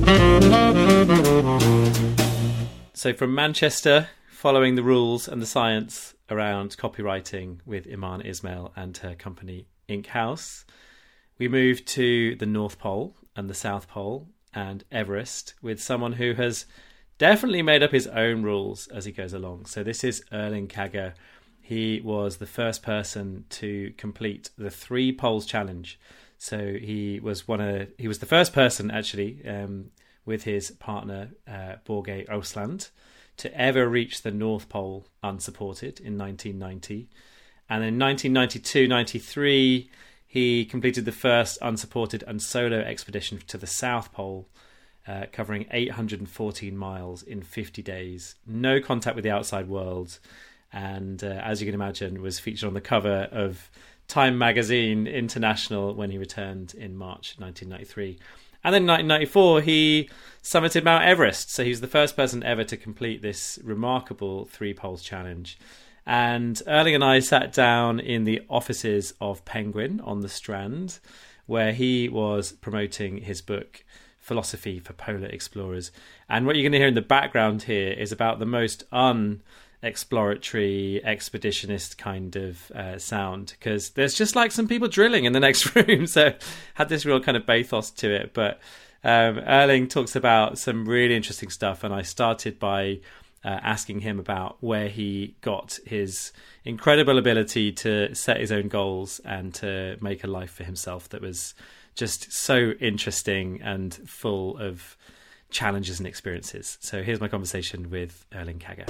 So from Manchester, following the rules and the science around copywriting with Iman Ismail and her company Ink House, we moved to the North Pole and the South Pole and Everest with someone who has definitely made up his own rules as he goes along. So this is Erling Kagge. He was the first person to complete the 3 Poles Challenge. So he was the first person actually with his partner Børge Ousland to ever reach the North Pole unsupported in 1990. And in 1992-93, he completed the first unsupported and solo expedition to the South Pole, covering 814 miles in 50 days. No contact with the outside world. And as you can imagine, was featured on the cover of Time Magazine International when he returned in March 1993. And then in 1994, he summited Mount Everest. So he was the first person ever to complete this remarkable 3 Poles Challenge. And Erling and I sat down in the offices of Penguin on the Strand, where he was promoting his book, Philosophy for Polar Explorers. And what you're going to hear in the background here is about the most unexploratory, expeditionist kind of sound, because there's just like some people drilling in the next room. So had this real kind of bathos to it. But Erling talks about some really interesting stuff, and I started by asking him about where he got his incredible ability to set his own goals and to make a life for himself that was just so interesting and full of challenges and experiences. So here's my conversation with Erling Kagge.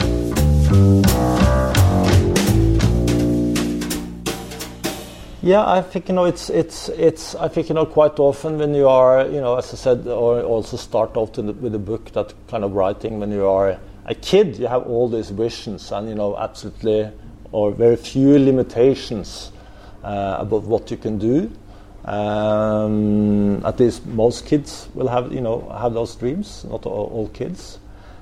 Yeah, I think it's I think quite often when you are as I said, or also start out with a book, that kind of writing, when you are a kid, you have all these visions and absolutely or very few limitations about what you can do. At least most kids will have have those dreams, not all kids.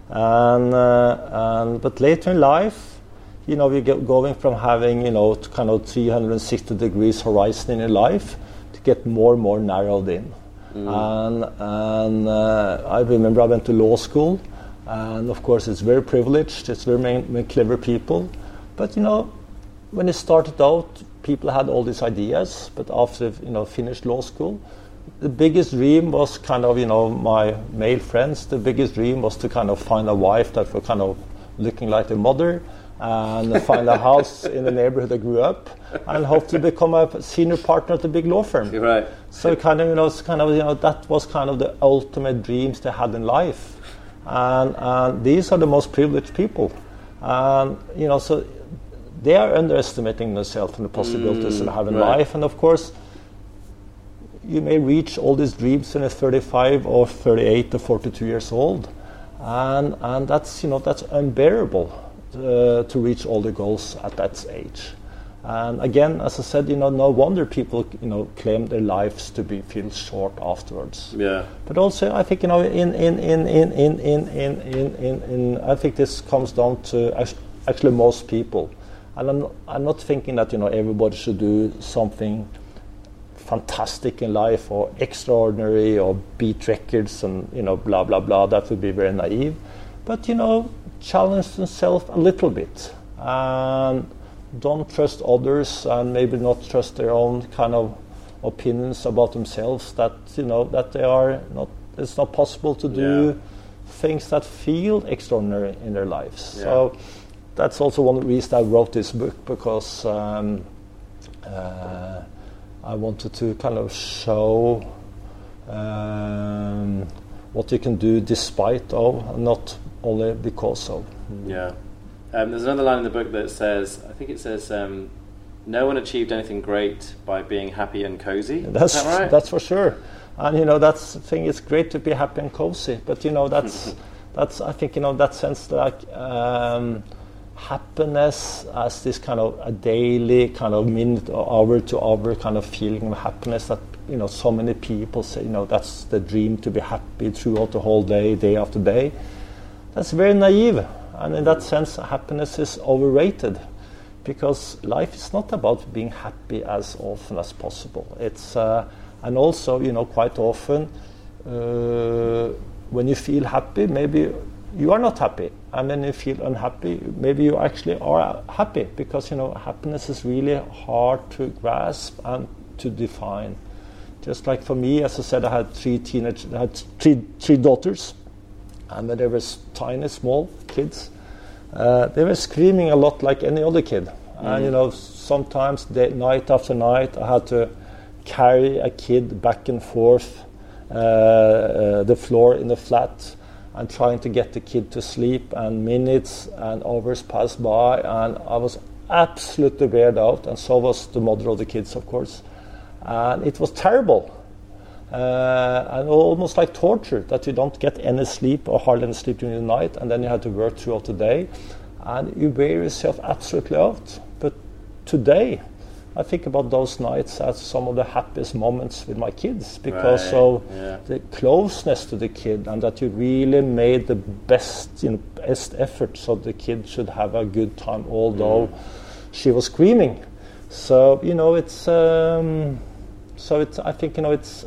But later in life, we get going from having to kind of 360 degrees horizon in your life to get more and more narrowed in. And I remember I went to law school. And of course, it's very privileged. It's very many clever people. But when it started out, people had all these ideas. But after finished law school, the biggest dream was kind of my male friends. The biggest dream was to kind of find a wife that were kind of looking like their mother, and find a house in the neighborhood I grew up, and hope to become a senior partner at a big law firm. Right. So kind of that was kind of the ultimate dreams they had in life. And these are the most privileged people, and so they are underestimating themselves and the possibilities they have in life. And of course, you may reach all these dreams when you're 35 or 38 or 42 years old, and that's that's unbearable to reach all the goals at that age. And again, as I said, no wonder people, claim their lives to feel short afterwards. Yeah. But also, I think, I think this comes down to actually most people. And I'm not thinking that, everybody should do something fantastic in life or extraordinary or beat records and, blah, blah, blah. That would be very naive. But, challenge themselves a little bit. And don't trust others and maybe not trust their own kind of opinions about themselves, that that they are not, it's not possible to do things that feel extraordinary in their lives. Yeah. So that's also one of the reasons I wrote this book, because I wanted to kind of show what you can do despite of, not only because of. Yeah. There's another line in the book that says, I think it says, no one achieved anything great by being happy and cozy. Is that right? That's for sure. And, that's the thing, it's great to be happy and cozy. But, that's I think, that sense, like, happiness as this kind of a daily kind of minute or hour to hour kind of feeling of happiness that, so many people say, that's the dream, to be happy throughout the whole day, day after day. That's very naive. And in that sense, happiness is overrated, because life is not about being happy as often as possible. It's and also, quite often when you feel happy, maybe you are not happy, and when you feel unhappy, maybe you actually are happy, because happiness is really hard to grasp and to define. Just like for me, as I said, I had three daughters. And when they were tiny, small kids, they were screaming a lot like any other kid. And, sometimes night after night, I had to carry a kid back and forth the floor in the flat and trying to get the kid to sleep. And minutes and hours passed by, and I was absolutely weird out. And so was the mother of the kids, of course. And it was terrible. And almost like torture, that you don't get any sleep or hardly any sleep during the night, and then you have to work throughout the day, and you wear yourself absolutely out. But today, I think about those nights as some of the happiest moments with my kids, because of the closeness to the kid, and that you really made the best effort so the kid should have a good time, although she was screaming. So it's. So it's. I think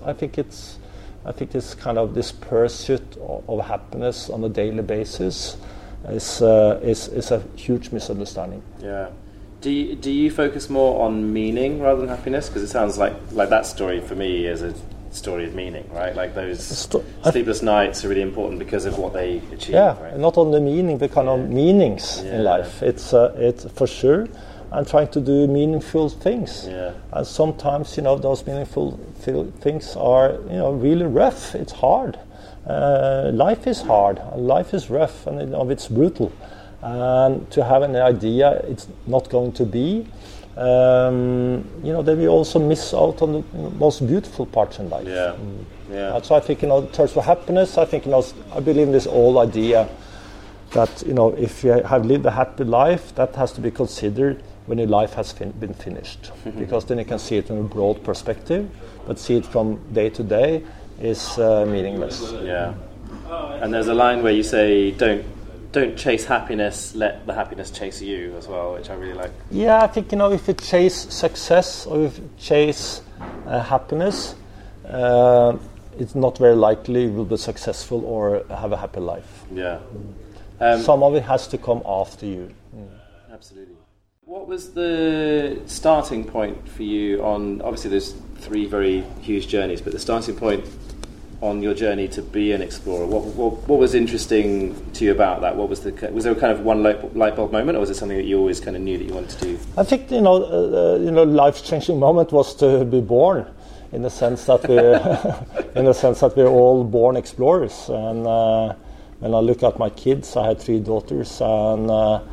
this kind of this pursuit of happiness on a daily basis is a huge misunderstanding. Yeah. Do you focus more on meaning rather than happiness? Because it sounds like that story for me is a story of meaning, right? Like those sleepless nights are really important because of what they achieve. Yeah, right? Not only meaning, but kind of meanings in life. It's for sure. And trying to do meaningful things. Yeah. And sometimes, those meaningful things are, really rough. It's hard. Life is hard. Life is rough, and it's brutal. And to have an idea it's not going to be, then we also miss out on the most beautiful parts in life. Yeah. Yeah. And so I think, in terms of happiness, I think, I believe in this old idea that, if you have lived a happy life, that has to be considered when your life has been finished, because then you can see it in a broad perspective, but see it from day to day is meaningless. Yeah, and there's a line where you say, "Don't chase happiness, let the happiness chase you," as well, which I really like. Yeah, I think if you chase success or if you chase happiness, it's not very likely you will be successful or have a happy life. Yeah, some of it has to come after you. Absolutely. What was the starting point for you on, obviously there's 3 very huge journeys, but the starting point on your journey to be an explorer, what was interesting to you about that? Was there kind of one light bulb moment, or was it something that you always kind of knew that you wanted to do? I think, life-changing moment was to be born, in the sense that we're all born explorers. And when I look at my kids, I had 3 daughters, and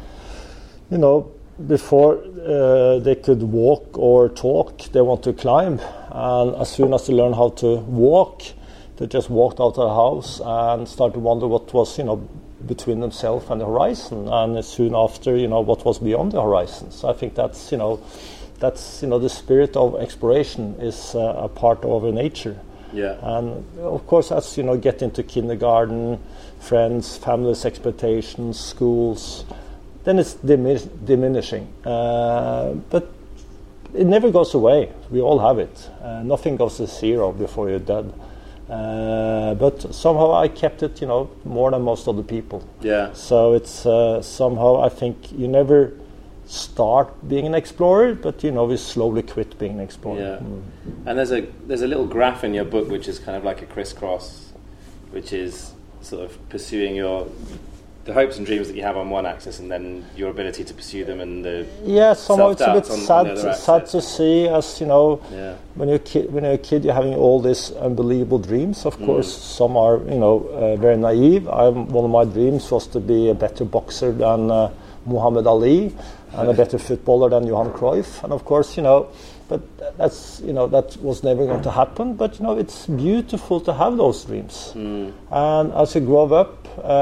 before they could walk or talk, they want to climb. And as soon as they learn how to walk, they just walked out of the house and started to wonder what was, between themselves and the horizon, and soon after, what was beyond the horizon. So I think that's the spirit of exploration is a part of our nature. Yeah. And of course, as get into kindergarten, friends, families' expectations, schools, then it's diminishing. But it never goes away. We all have it. Nothing goes to zero before you're dead. But somehow I kept it, more than most other people. Yeah. So it's somehow I think you never start being an explorer, but we slowly quit being an explorer. Yeah. And there's a little graph in your book which is kind of like a crisscross, which is sort of pursuing the hopes and dreams that you have on one axis, and then your ability to pursue them, and the somehow it's a bit sad to see, as Yeah. when you're a kid, you're having all these unbelievable dreams. Of course, some are very naive. One of my dreams was to be a better boxer than Muhammad Ali, and a better footballer than Johan Cruyff. And of course, but that's that was never going to happen. But it's beautiful to have those dreams. And as you grow up,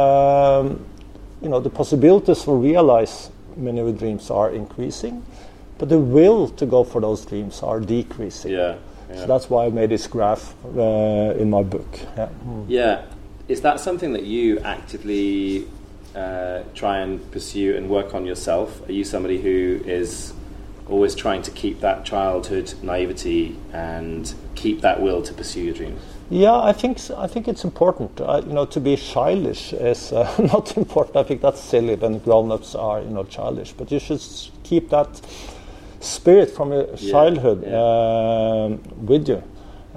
the possibilities to realize many of the dreams are increasing, but the will to go for those dreams are decreasing. Yeah. So that's why I made this graph in my book. Yeah. Yeah. Is that something that you actively try and pursue and work on yourself? Are you somebody who is always trying to keep that childhood naivety and keep that will to pursue your dreams? Yeah, I think it's important. To be childish is not important. I think that's silly when grown-ups are childish. But you should keep that spirit from your childhood with you.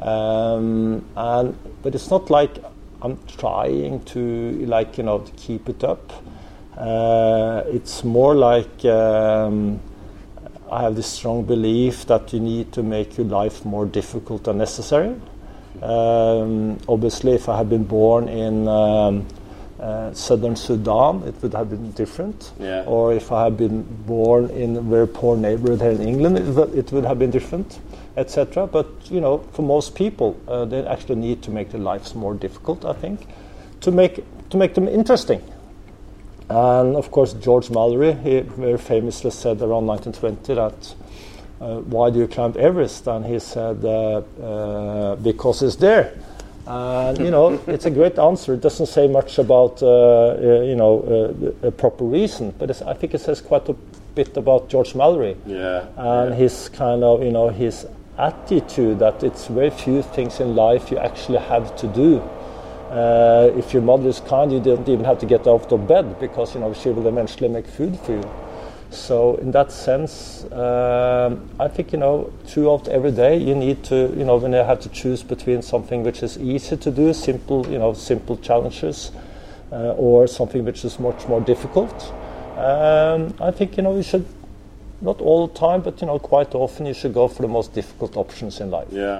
But it's not like I'm trying to to keep it up. It's more like I have this strong belief that you need to make your life more difficult than necessary. Obviously, if I had been born in southern Sudan, it would have been different. Yeah. Or if I had been born in a very poor neighborhood here in England, it would have been different, etc. But for most people, they actually need to make their lives more difficult, I think, to make them interesting. And of course, George Mallory, he very famously said around 1920 that why do you climb Everest? And he said because it's there. And it's a great answer. It doesn't say much about a proper reason, but I think it says quite a bit about George Mallory. And his kind of his attitude that it's very few things in life you actually have to do. If your mother is kind, you don't even have to get out of bed because she will eventually make food for you. So in that sense, I think throughout every day you need to when you have to choose between something which is easy to do, simple challenges, or something which is much more difficult. I think you should, not all the time, but quite often you should go for the most difficult options in life. Yeah.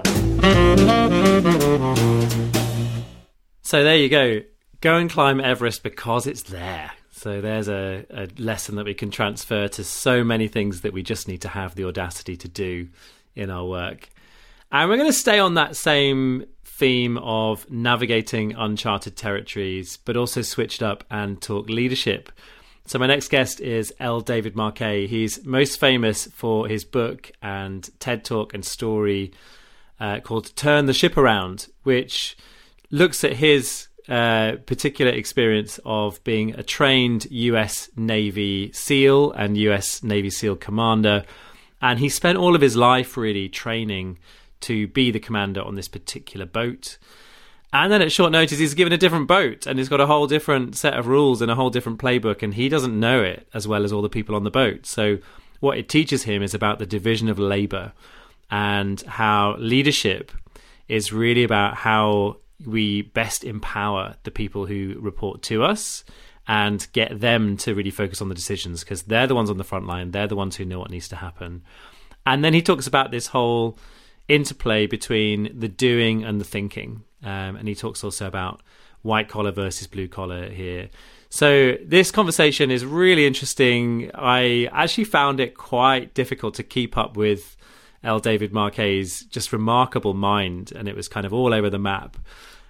So there you go. Go and climb Everest because it's there. So there's a lesson that we can transfer to so many things that we just need to have the audacity to do in our work. And we're going to stay on that same theme of navigating uncharted territories, but also switched up and talk leadership. So my next guest is L. David Marquet. He's most famous for his book and TED Talk and story called Turn the Ship Around, which looks at his particular experience of being a trained US Navy SEAL and US Navy SEAL commander. And he spent all of his life really training to be the commander on this particular boat. And then at short notice, he's given a different boat and he's got a whole different set of rules and a whole different playbook, and he doesn't know it as well as all the people on the boat. So what it teaches him is about the division of labor and how leadership is really about how we best empower the people who report to us and get them to really focus on the decisions, because they're the ones on the front line. They're the ones who know what needs to happen. And then he talks about this whole interplay between the doing and the thinking. And he talks also about white collar versus blue collar here. So this conversation is really interesting. I actually found it quite difficult to keep up with L. David Marquet's just remarkable mind, and it was kind of all over the map.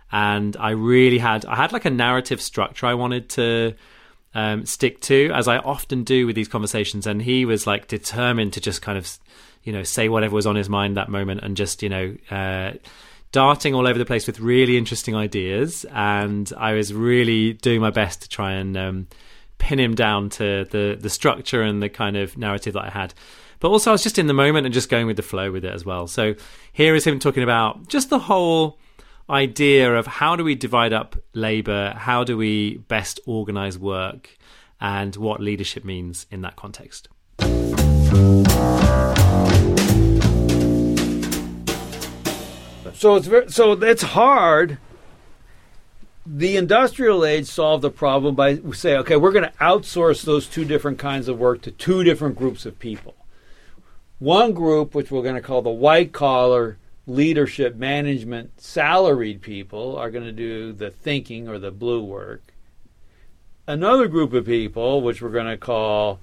and I had like a narrative structure I wanted to stick to, as I often do with these conversations. And he was like determined to just kind of, say whatever was on his mind that moment, and just, darting all over the place with really interesting ideas. And I was really doing my best to try and pin him down to the structure and the kind of narrative that I had. But also I was just in the moment and just going with the flow with it as well. So here is him talking about just the whole idea of how do we divide up labor, how do we best organize work, and what leadership means in that context. So that's hard. The industrial age solved the problem by saying, okay, we're going to outsource those two different kinds of work to two different groups of people. One group, which we're going to call the white-collar, leadership, management, salaried people, are going to do the thinking or the blue work. Another group of people, which we're going to call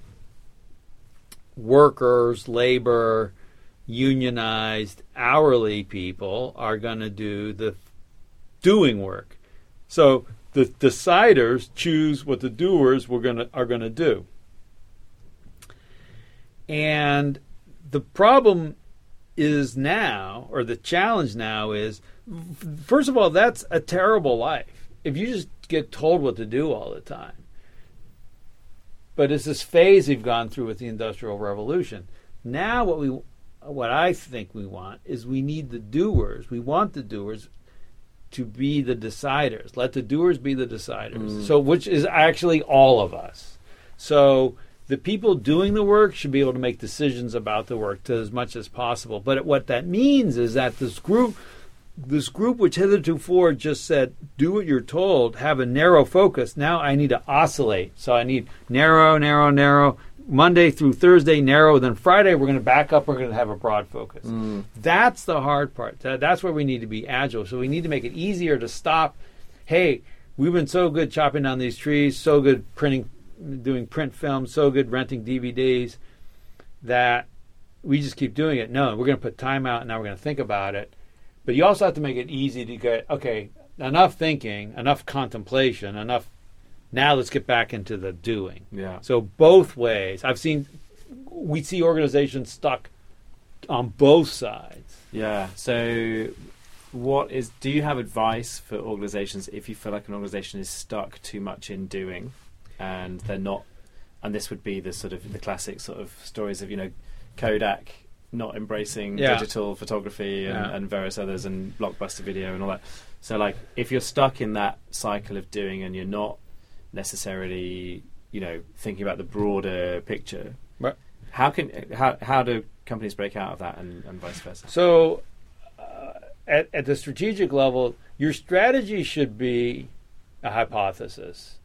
workers, labor, unionized, hourly people, are going to do the doing work. So the deciders choose what the doers are going to do. And the problem is now, or the challenge now is, first of all, that's a terrible life. If you just get told what to do all the time. But it's this phase we've gone through with the Industrial Revolution. Now what I think we want is we need the doers. We want the doers to be the deciders. Let the doers be the deciders. So which is actually all of us. So the people doing the work should be able to make decisions about the work to as much as possible. But what that means is that this group which hitherto just said, do what you're told, have a narrow focus. Now I need to oscillate. So I need narrow, Monday through Thursday, narrow. Then Friday, we're going to back up. We're going to have a broad focus. That's the hard part. That's where we need to be agile. So we need to make it easier to stop. Hey, we've been so good chopping down these trees, so good doing print films, so good renting DVDs, that we just keep doing it. No, we're going to put time out, and now we're going to think about it. But you also have to make it easy to get, okay, enough thinking, enough contemplation, enough. Now let's get back into the doing. Yeah. So both ways. We see organizations stuck on both sides. Yeah. So do you have advice for organizations if you feel like an organization is stuck too much in doing and they're not, and this would be the sort of the classic sort of stories of, Kodak not embracing digital photography and various others, and Blockbuster Video and all that. So like if you're stuck in that cycle of doing and you're not necessarily, thinking about the broader picture, right, how do companies break out of that and vice versa? So at the strategic level, your strategy should be a hypothesis.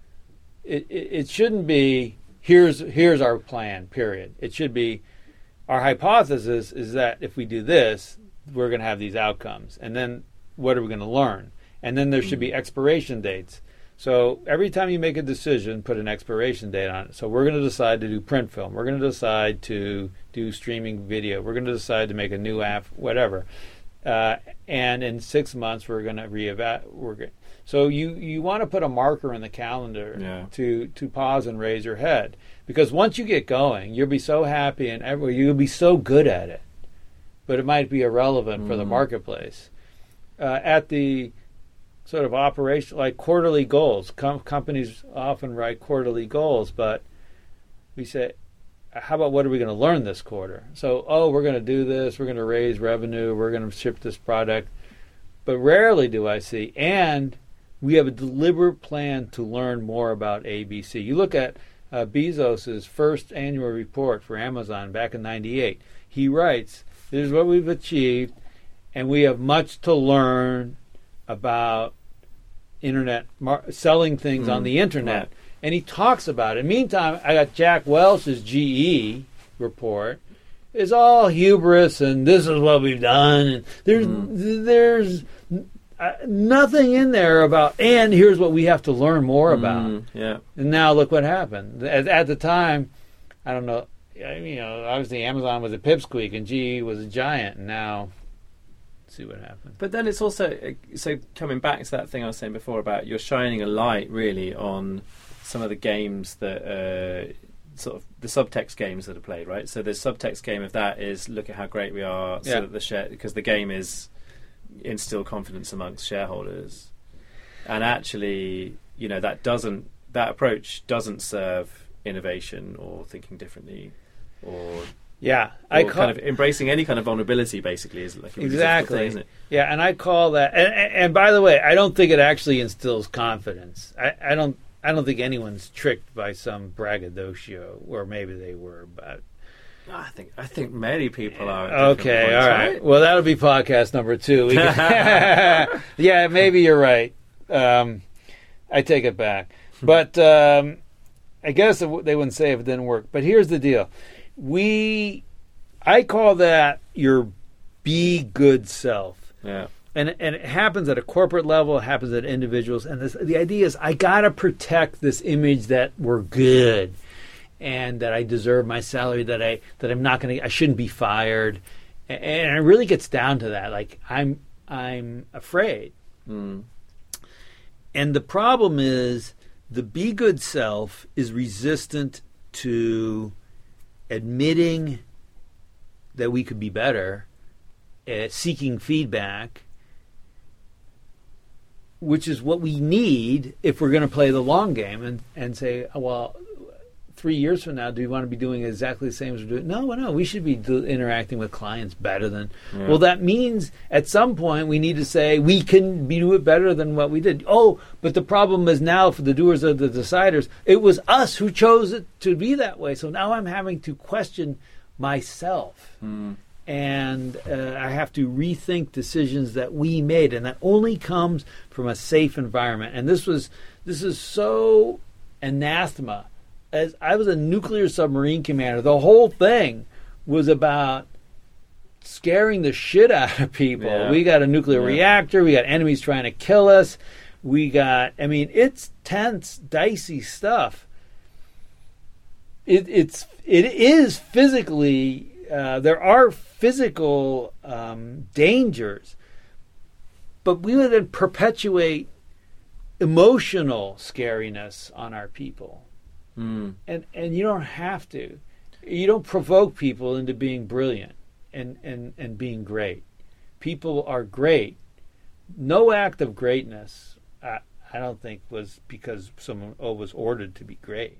It shouldn't be here's our plan, period. It should be our hypothesis is that if we do this, we're going to have these outcomes. And then what are we going to learn? And then there should be expiration dates. So every time you make a decision, put an expiration date on it. So we're going to decide to do print film. We're going to decide to do streaming video. We're going to decide to make a new app, whatever. And in 6 months, we're going to reevaluate. So you want to put a marker in the calendar to pause and raise your head. Because once you get going, you'll be so happy and you'll be so good at it. But it might be irrelevant for the marketplace. At the sort of operation, like quarterly goals. Companies often write quarterly goals, but we say, how about what are we going to learn this quarter? So, we're going to do this, we're going to raise revenue, we're going to ship this product. But rarely do I see, and we have a deliberate plan to learn more about ABC. You look at Bezos' first annual report for Amazon back in 98. He writes, this is what we've achieved, and we have much to learn about internet selling things on the internet. Right. And he talks about it. Meantime, I got Jack Welch's GE report. It's all hubris, and this is what we've done. And there's nothing in there about, and here's what we have to learn more about. Yeah. And now look what happened. At the time, I don't know, obviously Amazon was a pipsqueak and GE was a giant, and now see what happens. But then it's also, so coming back to that thing I was saying before about you're shining a light really on some of the games that sort of the subtext games that are played, right? So the subtext game of that is look at how great we are, so that because the game is instill confidence amongst shareholders, and actually, you know, that approach doesn't serve innovation or thinking differently, or kind of embracing any kind of vulnerability. Basically, is like a really difficult thing, isn't it? Yeah, and I call that. And by the way, I don't think it actually instills confidence. I don't think anyone's tricked by some braggadocio, or maybe they were, but I think many people are. Okay, points, all right. Well, that'll be podcast number 2. Yeah, maybe you're right. I take it back, but I guess they wouldn't say if it didn't work. But here's the deal: I call that your be good self. Yeah. And it happens at a corporate level. It happens at individuals. And the idea is I got to protect this image that we're good and that I deserve my salary, that I'm not going to, I shouldn't be fired. And it really gets down to that. Like I'm afraid. Mm. And the problem is the be good self is resistant to admitting that we could be better, seeking feedback, which is what we need if we're going to play the long game and say, well, 3 years from now, do we want to be doing exactly the same as we're doing? No, we should be interacting with clients better than... Yeah. Well, that means at some point we need to say we can do it better than what we did. Oh, but the problem is now for the doers of the deciders, it was us who chose it to be that way. So now I'm having to question myself. Mm. And I have to rethink decisions that we made, and that only comes from a safe environment. And this is so anathema. As I was a nuclear submarine commander, the whole thing was about scaring the shit out of people. Yeah. We got a nuclear reactor. We got enemies trying to kill us. It's tense, dicey stuff. It is physically. There are physical dangers, but we would then perpetuate emotional scariness on our people. Mm. And you don't have to. You don't provoke people into being brilliant and being great. People are great. No act of greatness, I don't think, was because someone was ordered to be great.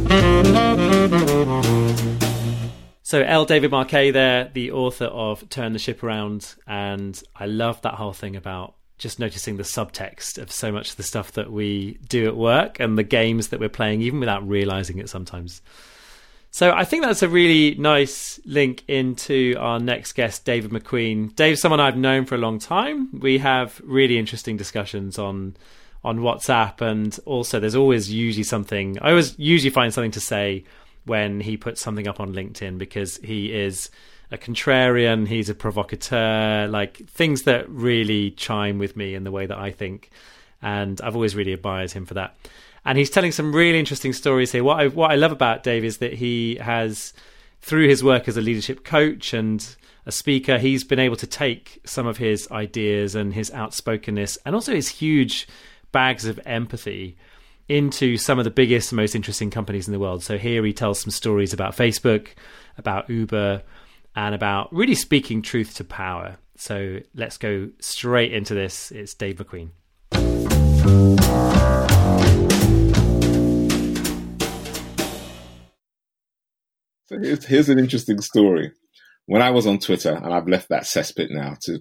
So L. David Marquet there, the author of Turn the Ship Around, and I love that whole thing about just noticing the subtext of so much of the stuff that we do at work and the games that we're playing, even without realising it sometimes. So I think that's a really nice link into our next guest, David McQueen. Dave's someone I've known for a long time. We have really interesting discussions on WhatsApp, and also there's always usually something, I always usually find something to say when he puts something up on LinkedIn, because he is a contrarian, he's a provocateur, like things that really chime with me in the way that I think, and I've always really admired him for that. And he's telling some really interesting stories here. What I love about Dave is that he has, through his work as a leadership coach and a speaker, he's been able to take some of his ideas and his outspokenness and also his huge bags of empathy into some of the biggest, most interesting companies in the world. So here he tells some stories about Facebook, about Uber, and about really speaking truth to power. So let's go straight into this. It's Dave McQueen. So here's an interesting story. When I was on Twitter, and I've left that cesspit now to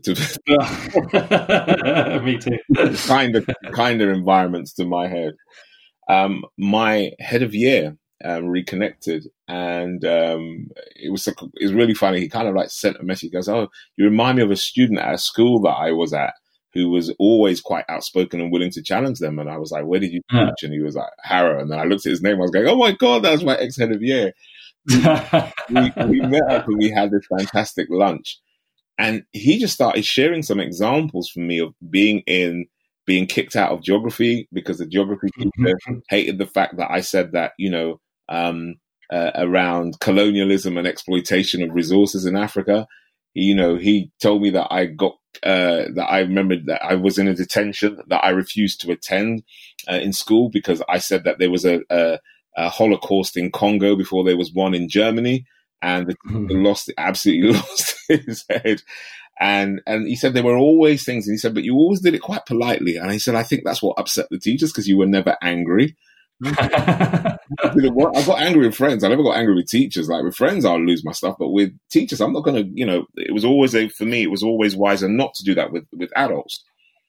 me too. kinder environments to my head. My head of year reconnected, and it was really funny. He kind of like sent a message. He goes, "Oh, you remind me of a student at a school that I was at who was always quite outspoken and willing to challenge them." And I was like, "Where did you teach?" And he was like, "Harrow." And then I looked at his name. I was going, "Oh my God, that was my ex-head of year." we met up and we had this fantastic lunch, and he just started sharing some examples for me of being kicked out of geography because the geography teacher hated the fact that I said that, around colonialism and exploitation of resources in Africa. he told me that that I remembered that I was in a detention that I refused to attend in school because I said that there was a Holocaust in Congo before there was one in Germany, and absolutely lost his head. And he said there were always things, and he said, but you always did it quite politely. And he said, I think that's what upset the teachers, because you were never angry. I got angry with friends. I never got angry with teachers. Like with friends, I'll lose my stuff, but with teachers, I'm not going to. It was always for me. It was always wiser not to do that with adults.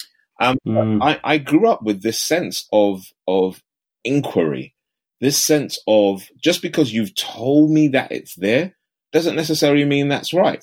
I grew up with this sense of inquiry, this sense of just because you've told me that it's there doesn't necessarily mean that's right.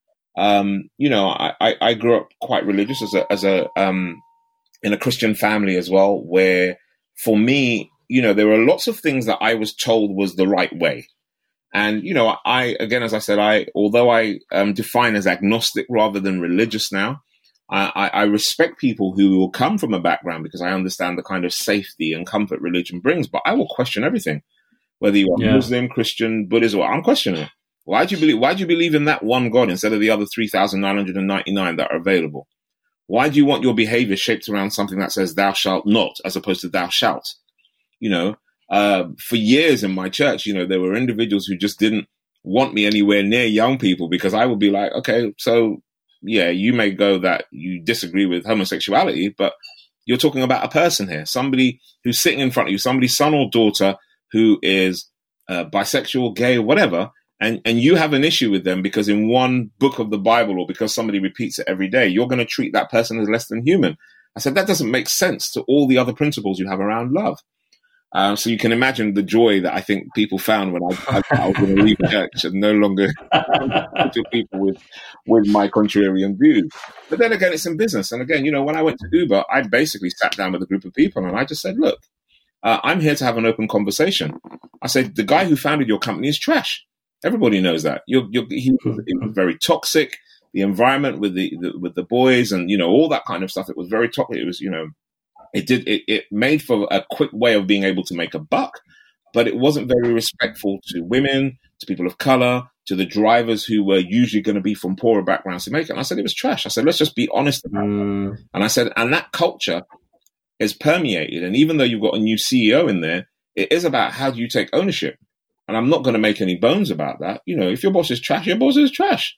I grew up quite religious as a in a Christian family as well, where for me, there were lots of things that I was told was the right way. And, as I said, although I define as agnostic rather than religious now, I respect people who will come from a background because I understand the kind of safety and comfort religion brings, but I will question everything, whether you are Muslim, Christian, Buddhist, or I'm questioning it. Why do you believe in that one God instead of the other 3,999 that are available? Why do you want your behavior shaped around something that says thou shalt not as opposed to thou shalt? For years in my church, there were individuals who just didn't want me anywhere near young people because I would be like, okay, so yeah, you may go that you disagree with homosexuality, but you're talking about a person here, somebody who's sitting in front of you, somebody's son or daughter who is bisexual, gay, whatever. And you have an issue with them because in one book of the Bible or because somebody repeats it every day, you're going to treat that person as less than human. I said, that doesn't make sense to all the other principles you have around love. So you can imagine the joy that I think people found when I was going to leave church and no longer to people with my contrarian views. But then again, it's in business. And again, when I went to Uber, I basically sat down with a group of people and I just said, look, I'm here to have an open conversation. I said, the guy who founded your company is trash. Everybody knows that. He was very toxic. The environment with the boys and all that kind of stuff. It was very toxic. It was it made for a quick way of being able to make a buck, but it wasn't very respectful to women, to people of color, to the drivers who were usually going to be from poorer backgrounds to make it. And I said it was trash. I said let's just be honest about it. And I said, and that culture is permeated. And even though you've got a new CEO in there, it is about how do you take ownership. And I'm not going to make any bones about that. If your boss is trash, your boss is trash.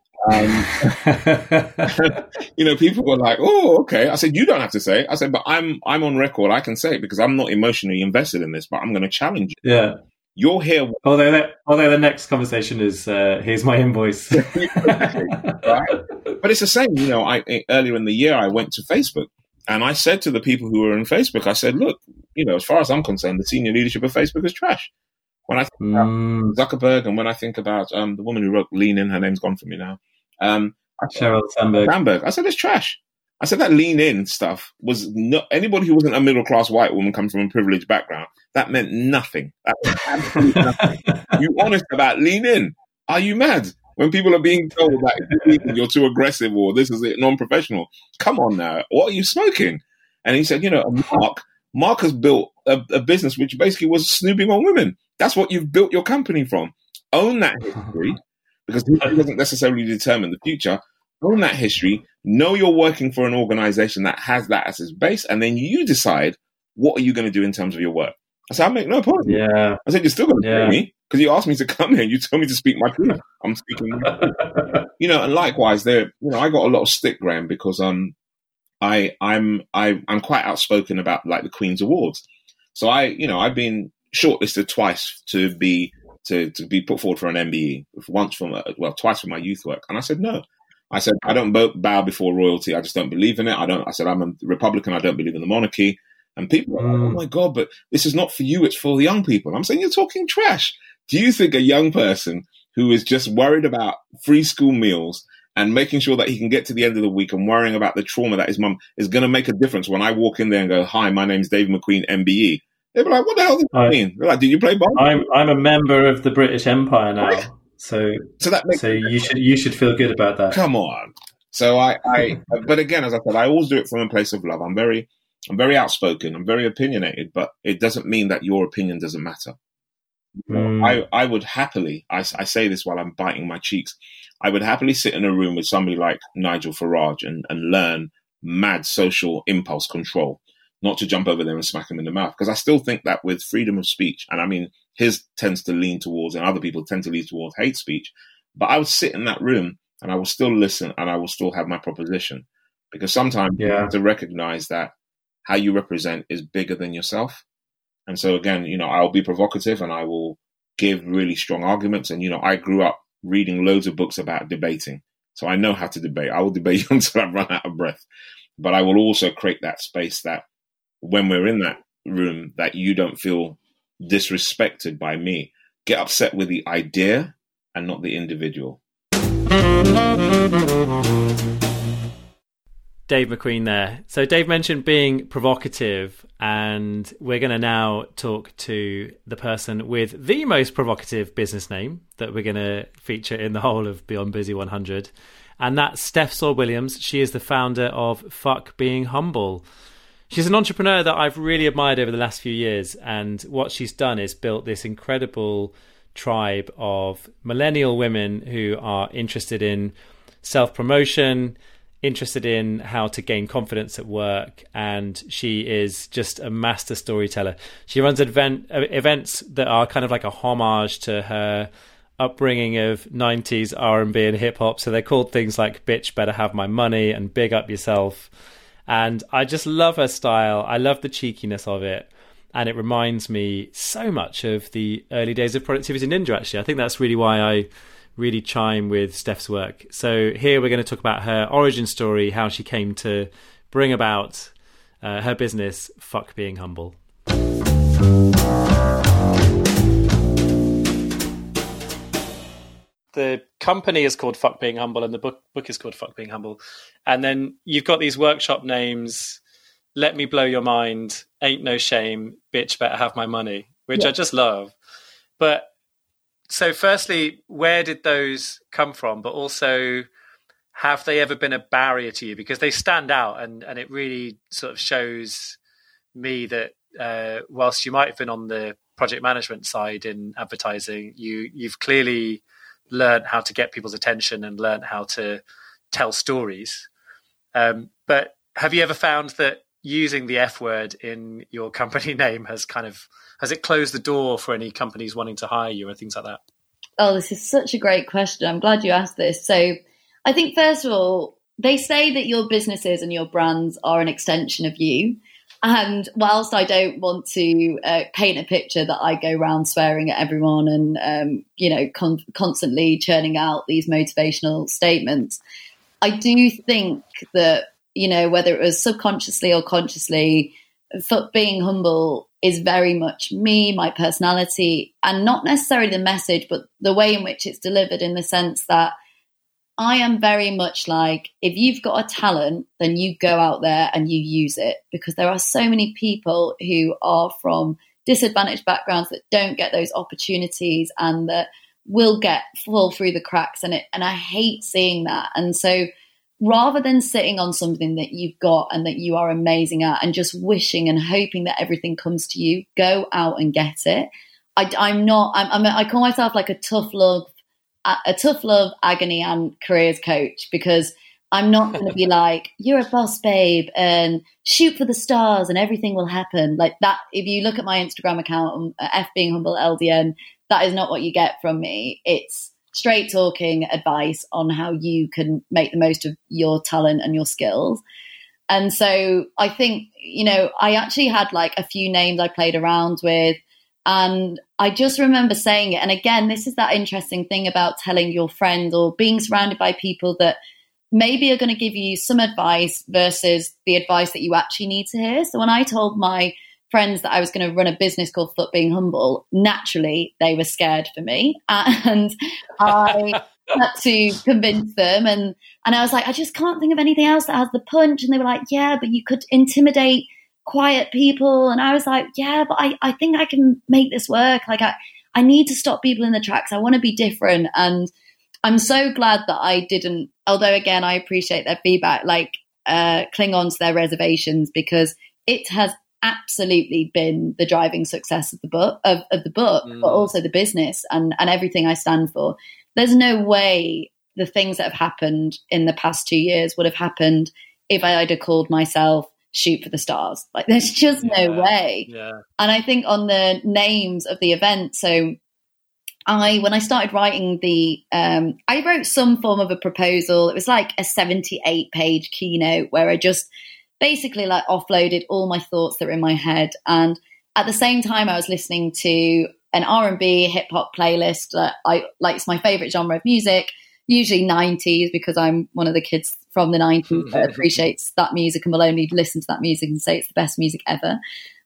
People were like, oh, okay. I said, you don't have to say it. I said, but I'm on record. I can say it because I'm not emotionally invested in this, but I'm going to challenge you. Yeah. You're here. Although the next conversation is, here's my invoice. Right? But it's the same. Earlier in the year, I went to Facebook and I said to the people who were in Facebook, I said, look, as far as I'm concerned, the senior leadership of Facebook is trash. When I think about Zuckerberg and when I think about the woman who wrote Lean In, her name's gone from me now. Sheryl Sandberg. I said, it's trash. I said that Lean In stuff was not anybody who wasn't a middle-class white woman coming from a privileged background. That meant nothing. That was absolutely nothing. You honest about Lean In? Are you mad? When people are being told that you're too aggressive or this is it, non-professional. Come on now. What are you smoking? And he said, Mark has built a business which basically was snooping on women. That's what you've built your company from. Own that history, because history doesn't necessarily determine the future. Own that history. Know you're working for an organization that has that as its base, and then you decide what are you going to do in terms of your work. I said, I make no point. Yeah. I said, you're still going to pay me because you asked me to come here. You told me to speak my truth. I'm speaking my truth. And likewise, I got a lot of stick, Graham, because I'm quite outspoken about like the Queen's Awards. So I've been shortlisted twice to be put forward for an MBE. Twice for my youth work, and I said no. I said I don't bow before royalty. I just don't believe in it. I said I'm a Republican. I don't believe in the monarchy. And people are like, oh my God, but this is not for you. It's for the young people. I'm saying you're talking trash. Do you think a young person who is just worried about free school meals and making sure that he can get to the end of the week and worrying about the trauma that his mum is going to make a difference when I walk in there and go, hi, my name's Dave McQueen, MBE? They'll be like, what the hell does that mean? They're like, did you play ball? I'm a member of the British Empire now, right. so you should feel good about that. Come on. So but again, as I said, I always do it from a place of love. I'm very outspoken. I'm very opinionated, but it doesn't mean that your opinion doesn't matter. I would happily, I say this while I'm biting my cheeks, I would happily sit in a room with somebody like Nigel Farage and learn mad social impulse control, not to jump over there and smack him in the mouth. Because I still think that with freedom of speech, and I mean, his tends to lean towards, and other people tend to lean towards hate speech, but I would sit in that room and I will still listen and I will still have my proposition. Because sometimes you have to recognize that how you represent is bigger than yourself. And so again, I'll be provocative and I will give really strong arguments. And, I grew up reading loads of books about debating. So I know how to debate. I will debate you until I run out of breath. But I will also create that space that when we're in that room, that you don't feel disrespected by me. Get upset with the idea and not the individual. Dave McQueen there. So Dave mentioned being provocative, and we're going to now talk to the person with the most provocative business name that we're going to feature in the whole of Beyond Busy 100, and that's Steph Saw-Williams. She is the founder of Fuck Being Humble. She's an entrepreneur that I've really admired over the last few years, and what she's done is built this incredible tribe of millennial women who are interested in self-promotion, interested in how to gain confidence at work, and she is just a master storyteller. She runs events that are kind of like a homage to her upbringing of 90s R&B and hip-hop. So they're called things like Bitch Better Have My Money and Big Up Yourself. And I just love her style. I love the cheekiness of it. And it reminds me so much of the early days of Productivity Ninja, actually. I think that's really why I really chime with Steph's work. So here we're going to talk about her origin story, how she came to bring about her business, Fuck Being Humble. The company is called Fuck Being Humble, and the book is called Fuck Being Humble. And then you've got these workshop names: Let Me Blow Your Mind, Ain't No Shame, Bitch Better Have My Money, which I just love. But so firstly, where did those come from? But also, have they ever been a barrier to you? Because they stand out, and it really sort of shows me that whilst you might have been on the project management side in advertising, you've clearly learned how to get people's attention and learned how to tell stories. But have you ever found that using the F word in your company name has it closed the door for any companies wanting to hire you and things like that? Oh, this is such a great question. I'm glad you asked this. So I think, first of all, they say that your businesses and your brands are an extension of you. And whilst I don't want to paint a picture that I go around swearing at everyone and, constantly churning out these motivational statements, I do think that, whether it was subconsciously or consciously, being humble is very much me, my personality, and not necessarily the message, but the way in which it's delivered, in the sense that I am very much like, if you've got a talent, then you go out there and you use it, because there are so many people who are from disadvantaged backgrounds that don't get those opportunities and that will fall through the cracks. And I hate seeing that. And so rather than sitting on something that you've got and that you are amazing at and just wishing and hoping that everything comes to you, go out and get it. I call myself like a tough love, agony and careers coach, because I'm not going to be like, you're a boss, babe, and shoot for the stars and everything will happen. Like that, if you look at my Instagram account, F Being Humble LDN, that is not what you get from me. It's straight talking advice on how you can make the most of your talent and your skills. And so I think, I actually had like a few names I played around with, and I just remember saying it. And again, this is that interesting thing about telling your friend or being surrounded by people that maybe are going to give you some advice versus the advice that you actually need to hear. So when I told my friends that I was going to run a business called Fuck Being Humble, naturally they were scared for me, and I had to convince them, and I was like, I just can't think of anything else that has the punch. And they were like, yeah, but you could intimidate quiet people. And I was like, yeah, but I think I can make this work. Like I need to stop people in the tracks. I want to be different. And I'm so glad that I didn't, although again, I appreciate their feedback, cling on to their reservations, because it has absolutely been the driving success of the book, but also the business and everything I stand for. There's no way the things that have happened in the past 2 years would have happened if I had called myself Shoot for the Stars. Like, there's just no way. Yeah. And I think on the names of the event, so when I started writing I wrote some form of a proposal. It was like a 78-page keynote where I just basically like offloaded all my thoughts that were in my head. And at the same time, I was listening to an R&B hip hop playlist that I like. It's my favorite genre of music, usually 90s, because I'm one of the kids from the 90s that appreciates that music and will only listen to that music and say it's the best music ever.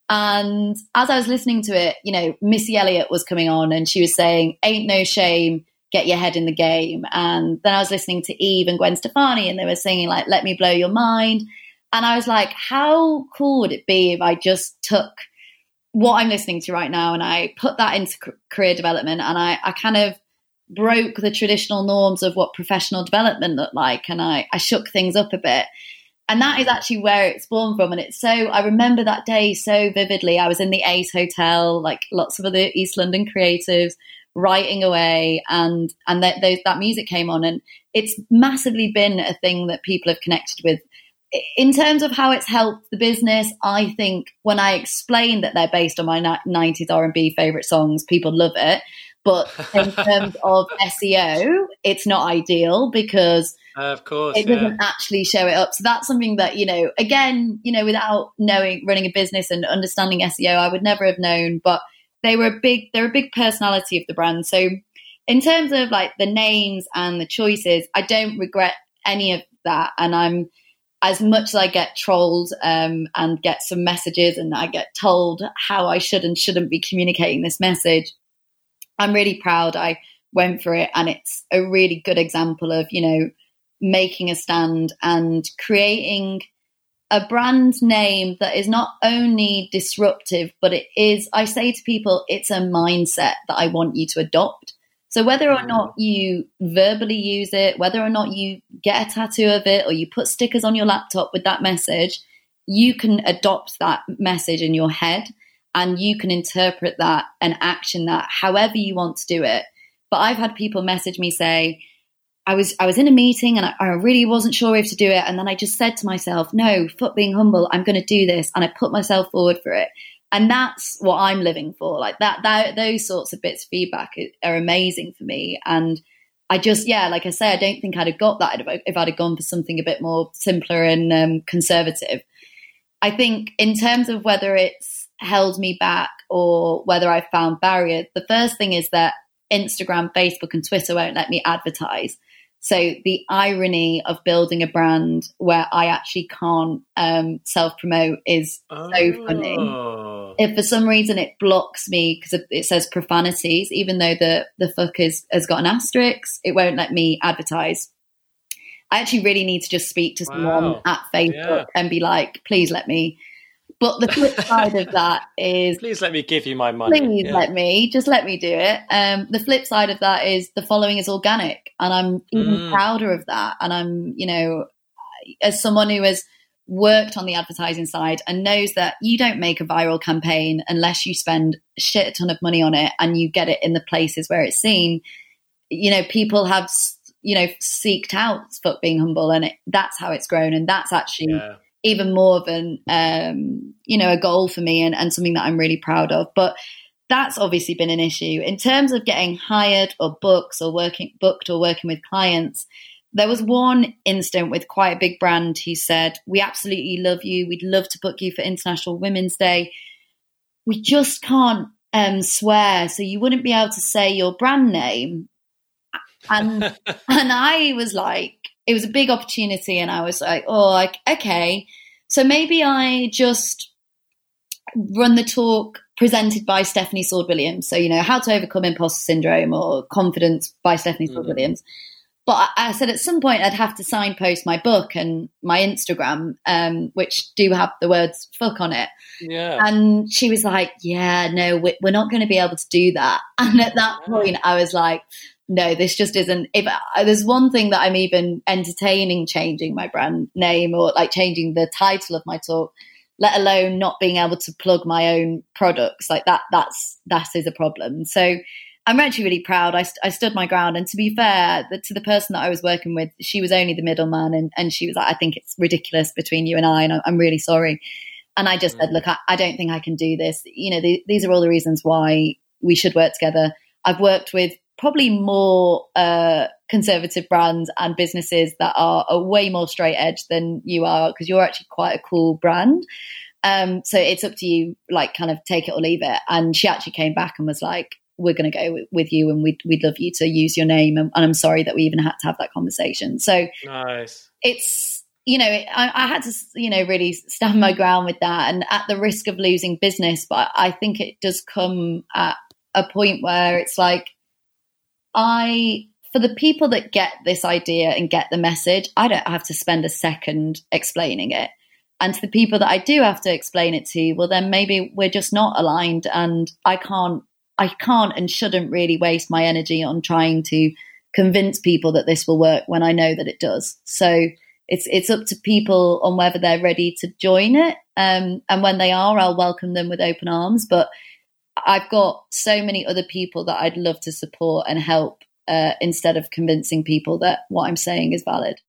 And as I was listening to it, you know, Missy Elliott was coming on and she was saying, "Ain't no shame, get your head in the game." And then I was listening to Eve and Gwen Stefani and they were singing like, "Let Me Blow Your Mind." And I was like, how cool would it be if I just took what I'm listening to right now and I put that into career development, and I kind of broke the traditional norms of what professional development looked like, and I shook things up a bit. And that is actually where it's born from. And it's so, I remember that day so vividly. I was in the Ace Hotel, like lots of other East London creatives, writing away, and that music came on, and it's massively been a thing that people have connected with. In terms of how it's helped the business, I think when I explain that they're based on my 90s R&B favorite songs, people love it. But in terms of SEO, it's not ideal because of course, it doesn't actually show it up. So that's something that, you know, again, you know, without running a business and understanding SEO, I would never have known. But they're a big personality of the brand. So in terms of like the names and the choices, I don't regret any of that. And I'm, as much as I get trolled and get some messages and I get told how I should and shouldn't be communicating this message, I'm really proud I went for it. And it's a really good example of, you know, making a stand and creating a brand name that is not only disruptive, but it is, I say to people, it's a mindset that I want you to adopt. So whether or not you verbally use it, whether or not you get a tattoo of it or you put stickers on your laptop with that message, you can adopt that message in your head and you can interpret that and action that however you want to do it. But I've had people message me say, I was in a meeting and I really wasn't sure if to do it. And then I just said to myself, no, fuck being humble, I'm going to do this. And I put myself forward for it. And that's what I'm living for. Like that those sorts of bits of feedback are amazing for me. And I just, like I say, I don't think I'd have got that if I'd have gone for something a bit more simpler and conservative. I think in terms of whether it's held me back or whether I found barriers, the first thing is that Instagram, Facebook and Twitter won't let me advertise. So the irony of building a brand where I actually can't self-promote is so funny. If for some reason it blocks me because it says profanities, even though the fuck has got an asterisk, it won't let me advertise. I actually really need to just speak to someone at Facebook and be like, please let me. But the flip side of that is... Please let me give you my money. Please let me do it. The flip side of that is the following is organic. And I'm even prouder of that. And I'm, you know, as someone who has worked on the advertising side and knows that you don't make a viral campaign unless you spend a shit ton of money on it and you get it in the places where it's seen. You know, people have, you know, seeked out Fuck Being Humble, and that's how it's grown. And that's actually... even more of an, you know, a goal for me and something that I'm really proud of. But that's obviously been an issue. In terms of getting hired or booked or working with clients, there was one incident with quite a big brand who said, we absolutely love you. We'd love to book you for International Women's Day. We just can't swear, so you wouldn't be able to say your brand name. And I was like, it was a big opportunity, and I was like, okay. So maybe I just run the talk presented by Stephanie Sword-Williams. So, you know, how to overcome imposter syndrome or confidence by Stephanie Sword-Williams. But I said at some point I'd have to signpost my book and my Instagram, which do have the words fuck on it. Yeah. And she was like, no, we're not going to be able to do that. And at that point I was like, no, this just isn't. If there's one thing that I'm even entertaining changing my brand name or like changing the title of my talk, let alone not being able to plug my own products, like that is a problem. So I'm actually really proud. I stood my ground. And to be fair, to the person that I was working with, she was only the middleman. And she was like, I think it's ridiculous between you and I, and I'm really sorry. And I just said, look, I don't think I can do this. You know, these are all the reasons why we should work together. I've worked with probably more conservative brands and businesses that are way more straight edge than you are, because you're actually quite a cool brand. So it's up to you, like, kind of take it or leave it. And she actually came back and was like, we're going to go with you, and we'd love you to use your name. And I'm sorry that we even had to have that conversation. So nice. It's, you know, I had to, you know, really stand my ground with that, and at the risk of losing business. But I think it does come at a point where it's like, for the people that get this idea and get the message, I don't have to spend a second explaining it. And to the people that I do have to explain it to, well, then maybe we're just not aligned, and I can't and shouldn't really waste my energy on trying to convince people that this will work when I know that it does. So it's up to people on whether they're ready to join it. And when they are, I'll welcome them with open arms. But I've got so many other people that I'd love to support and help, instead of convincing people that what I'm saying is valid.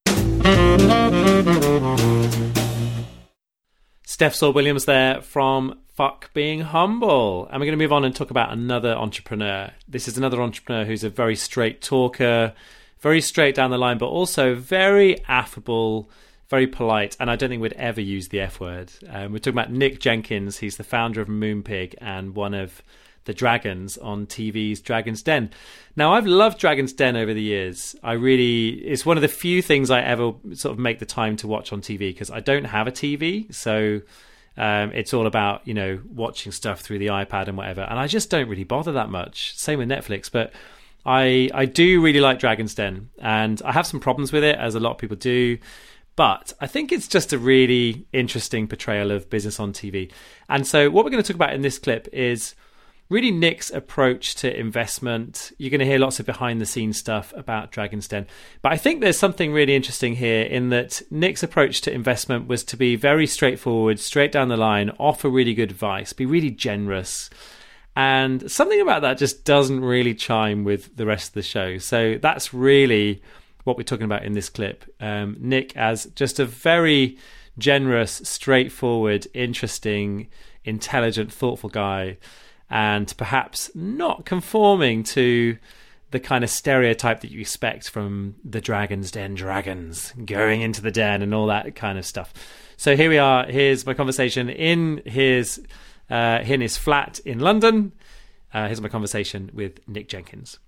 Steph Saul-Williams there from Fuck Being Humble. And we're going to move on and talk about another entrepreneur. This is another entrepreneur who's a very straight talker, very straight down the line, but also very affable, very polite, and I don't think we'd ever use the F word. We're talking about Nick Jenkins. He's the founder of Moonpig and one of the dragons on TV's Dragon's Den. Now, I've loved Dragon's Den over the years. It's one of the few things I ever sort of make the time to watch on TV, because I don't have a TV, so it's all about, you know, watching stuff through the iPad and whatever, and I just don't really bother that much. Same with Netflix, but I do really like Dragon's Den, and I have some problems with it, as a lot of people do. But I think it's just a really interesting portrayal of business on TV. And so what we're going to talk about in this clip is really Nick's approach to investment. You're going to hear lots of behind-the-scenes stuff about Dragon's Den. But I think there's something really interesting here in that Nick's approach to investment was to be very straightforward, straight down the line, offer really good advice, be really generous. And something about that just doesn't really chime with the rest of the show. So that's really what we're talking about in this clip. Nick as just a very generous, straightforward, interesting, intelligent, thoughtful guy, and perhaps not conforming to the kind of stereotype that you expect from the Dragon's Den dragons going into the den and all that kind of stuff. So here we are. Here's my conversation in his flat in London. Here's my conversation with Nick Jenkins.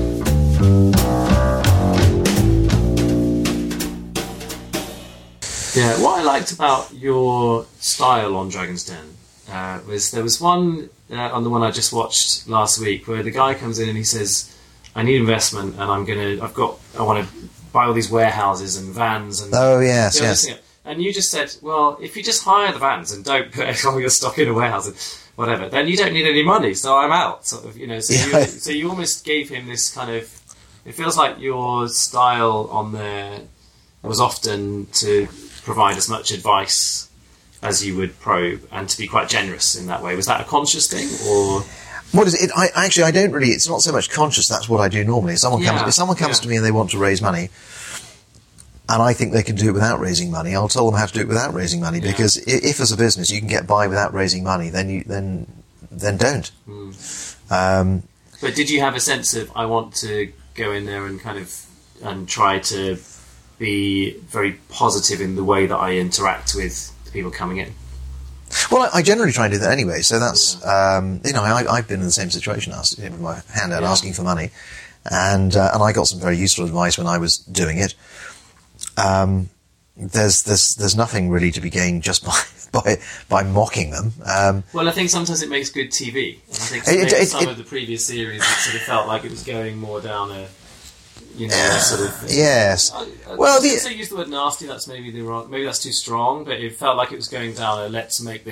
Yeah, what I liked about your style on Dragon's Den was there was one on the one I just watched last week where the guy comes in and he says, "I need investment, and I want to buy all these warehouses and vans and yes. And you just said, well, if you just hire the vans and don't put all your stock in a warehouse and whatever, then you don't need any money. So I'm out, sort of, you know. So you almost gave him this kind of. It feels like your style on there was often to provide as much advice as you would probe, and to be quite generous in that way. Was that a conscious thing, or? What is it? I don't really. It's not so much conscious. That's what I do normally. If someone comes to me and they want to raise money, and I think they can do it without raising money, I'll tell them how to do it without raising money. Yeah. Because if as a business you can get by without raising money, then don't. But did you have a sense of, I want to go in there and try to be very positive in the way that I interact with the people coming in? Well, I generally try and do that anyway. So that's I've been in the same situation, with my hand out asking for money, and I got some very useful advice when I was doing it. There's nothing really to be gained just by mocking them. Well, I think sometimes it makes good TV. And I think some of the previous series, it sort of felt like it was going more down a, sort of. Yes. Well, I use the word nasty. That's maybe that's too strong. But it felt like it was going down a, let's make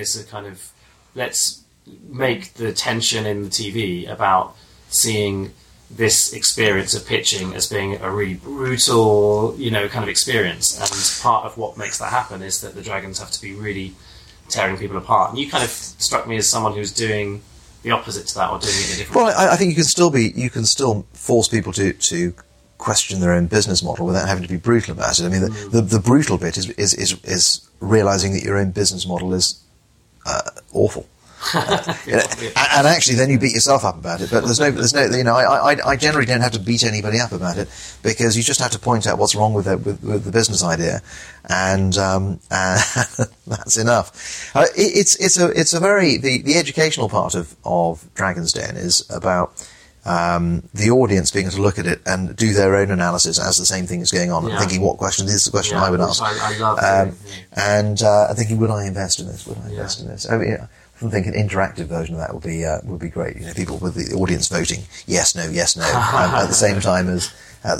the tension in the TV about seeing this experience of pitching as being a really brutal, kind of experience. And part of what makes that happen is that the dragons have to be really tearing people apart. And you kind of struck me as someone who's doing the opposite to that, or doing it in a different Well, way? I think you can still force people to question their own business model without having to be brutal about it. I mean, the brutal bit is realizing that your own business model is awful. And actually, then you beat yourself up about it. But there's no, you know, I generally don't have to beat anybody up about it, because you just have to point out what's wrong with the business idea, and that's enough. It's a very the educational part of Dragon's Den is about the audience being able to look at it and do their own analysis as the same thing is going on, and thinking, what question is the question I would ask, I love and thinking, would I invest in this? Would I invest in this? I mean, I think an interactive version of that would be great. You know, people with the audience voting yes, no, at the same time as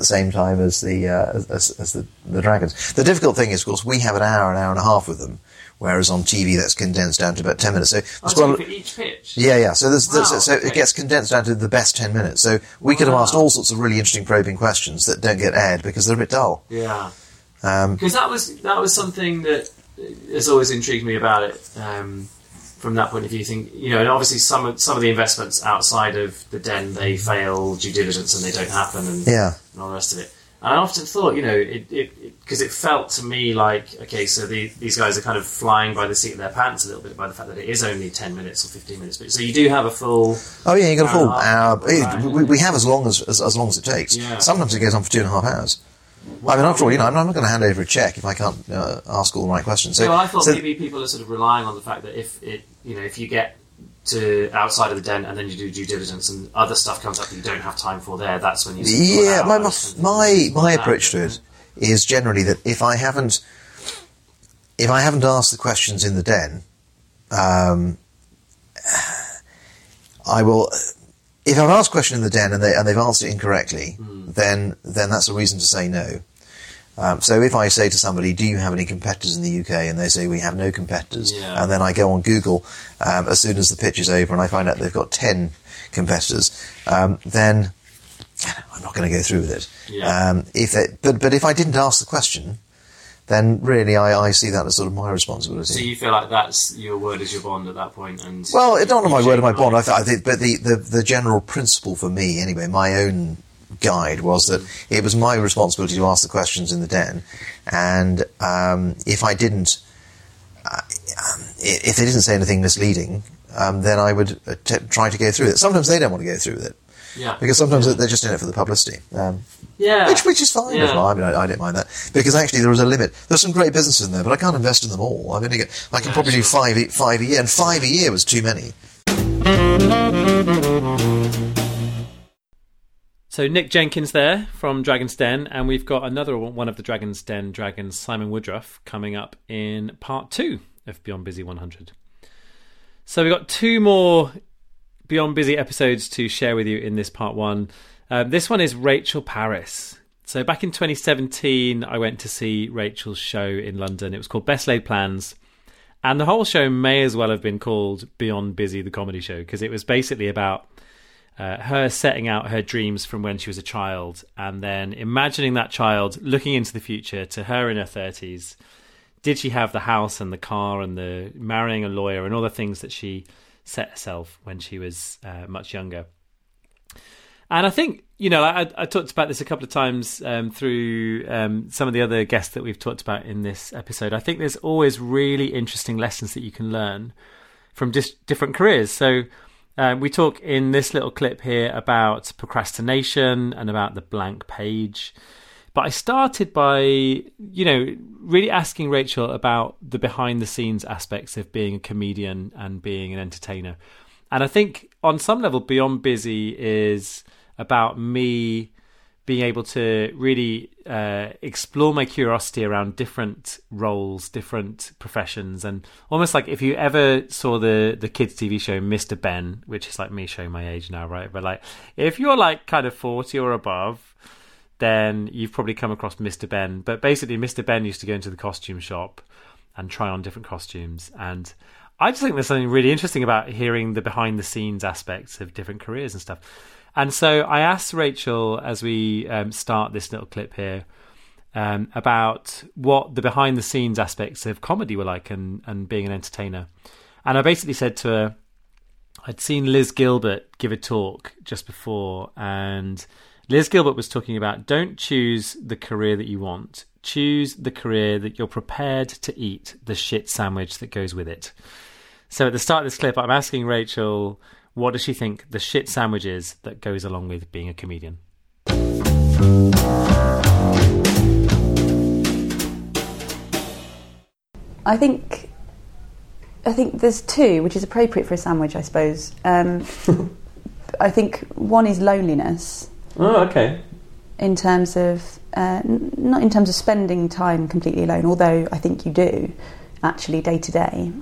the dragons. The difficult thing is, of course, we have an hour and a half with them, whereas on TV that's condensed down to about 10 minutes. So for each pitch. Yeah. So it gets condensed down to the best 10 minutes. So we could have asked all sorts of really interesting probing questions that don't get aired because they're a bit dull. Yeah. Because that was something that has always intrigued me about it. From that point of view, and obviously some of the investments outside of the Den, they fail due diligence and they don't happen, and all the rest of it. And I often thought, because it felt to me like, okay, so these guys are kind of flying by the seat of their pants a little bit by the fact that it is only 10 minutes or 15 minutes. But so you do have a full. Oh yeah, you got a full hour. We have as long as it takes. Yeah. Sometimes it goes on for 2.5 hours. Wow. I mean, after all, I'm not going to hand over a check if I can't ask all the right questions. So, I thought maybe people are sort of relying on the fact that if you get to outside of the Den and then you do due diligence and other stuff comes up that you don't have time for there, that's when you. Yeah, my approach to it is generally that if I haven't asked the questions in the Den, I will. If I've asked a question in the Den and they've answered it incorrectly, then that's a reason to say no. So if I say to somebody, do you have any competitors in the UK? And they say, we have no competitors. Yeah. And then I go on Google as soon as the pitch is over and I find out they've got 10 competitors, then I'm not going to go through with it. Yeah. But if I didn't ask the question, then really I see that as sort of my responsibility. So you feel like that's your word is your bond at that point? And well, it's not my word is my bond. I think, but the general principle for me, anyway, my own guide was that it was my responsibility to ask the questions in the Den, and if I didn't, if they didn't say anything misleading, then I would try to go through it. Sometimes they don't want to go through with it. Yeah. Because sometimes they're just in it for the publicity. Which is fine as well. I mean, I don't mind that. Because actually there is a limit. There's some great businesses in there, but I can't invest in them all. I can probably do five a year, and 5 a year was too many. So Nick Jenkins there from Dragon's Den, and we've got another one of the Dragon's Den dragons, Simon Woodruff, coming up in part 2 of Beyond Busy 100. So we've got 2 more Beyond Busy episodes to share with you in this part 1. This one is Rachel Parris. So back in 2017, I went to see Rachel's show in London. It was called Best Laid Plans. And the whole show may as well have been called Beyond Busy, the comedy show, because it was basically about her setting out her dreams from when she was a child and then imagining that child looking into the future to her in her 30s. Did she have the house and the car and the marrying a lawyer and all the things that she set herself when she was much younger? And I think, I talked about this a couple of times through some of the other guests that we've talked about in this episode. I think there's always really interesting lessons that you can learn from different careers. So we talk in this little clip here about procrastination and about the blank page. But I started by, really asking Rachel about the behind-the-scenes aspects of being a comedian and being an entertainer. And I think on some level, Beyond Busy is about me being able to really explore my curiosity around different roles, different professions. And almost like if you ever saw the kids' TV show Mr. Ben, which is like me showing my age now, right? But like if you're like kind of 40 or above, then you've probably come across Mr. Ben. But basically, Mr. Ben used to go into the costume shop and try on different costumes. And I just think there's something really interesting about hearing the behind-the-scenes aspects of different careers and stuff. And so I asked Rachel, as we start this little clip here, about what the behind-the-scenes aspects of comedy were like and being an entertainer. And I basically said to her, I'd seen Liz Gilbert give a talk just before, and Liz Gilbert was talking about don't choose the career that you want. Choose the career that you're prepared to eat the shit sandwich that goes with it. So at the start of this clip, I'm asking Rachel, what does she think the shit sandwich is that goes along with being a comedian? I think there's two, which is appropriate for a sandwich, I suppose. I think one is loneliness. Oh, okay. In terms of not in terms of spending time completely alone, although I think you do actually day to day.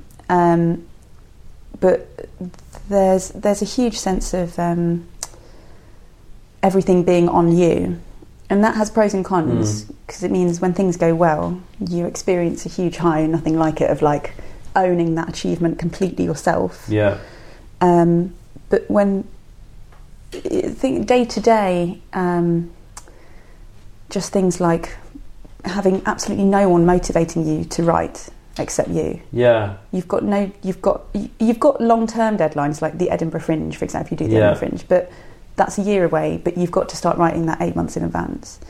But there's a huge sense of everything being on you, and that has pros and cons, because it means when things go well, you experience a huge high, nothing like it, of like owning that achievement completely yourself. Yeah. But when day to day, just things like having absolutely no one motivating you to write except you. Yeah. You've got long-term deadlines, like the Edinburgh Fringe, for example. You do the Edinburgh Fringe, but that's a year away. But you've got to start writing that 8 months in advance.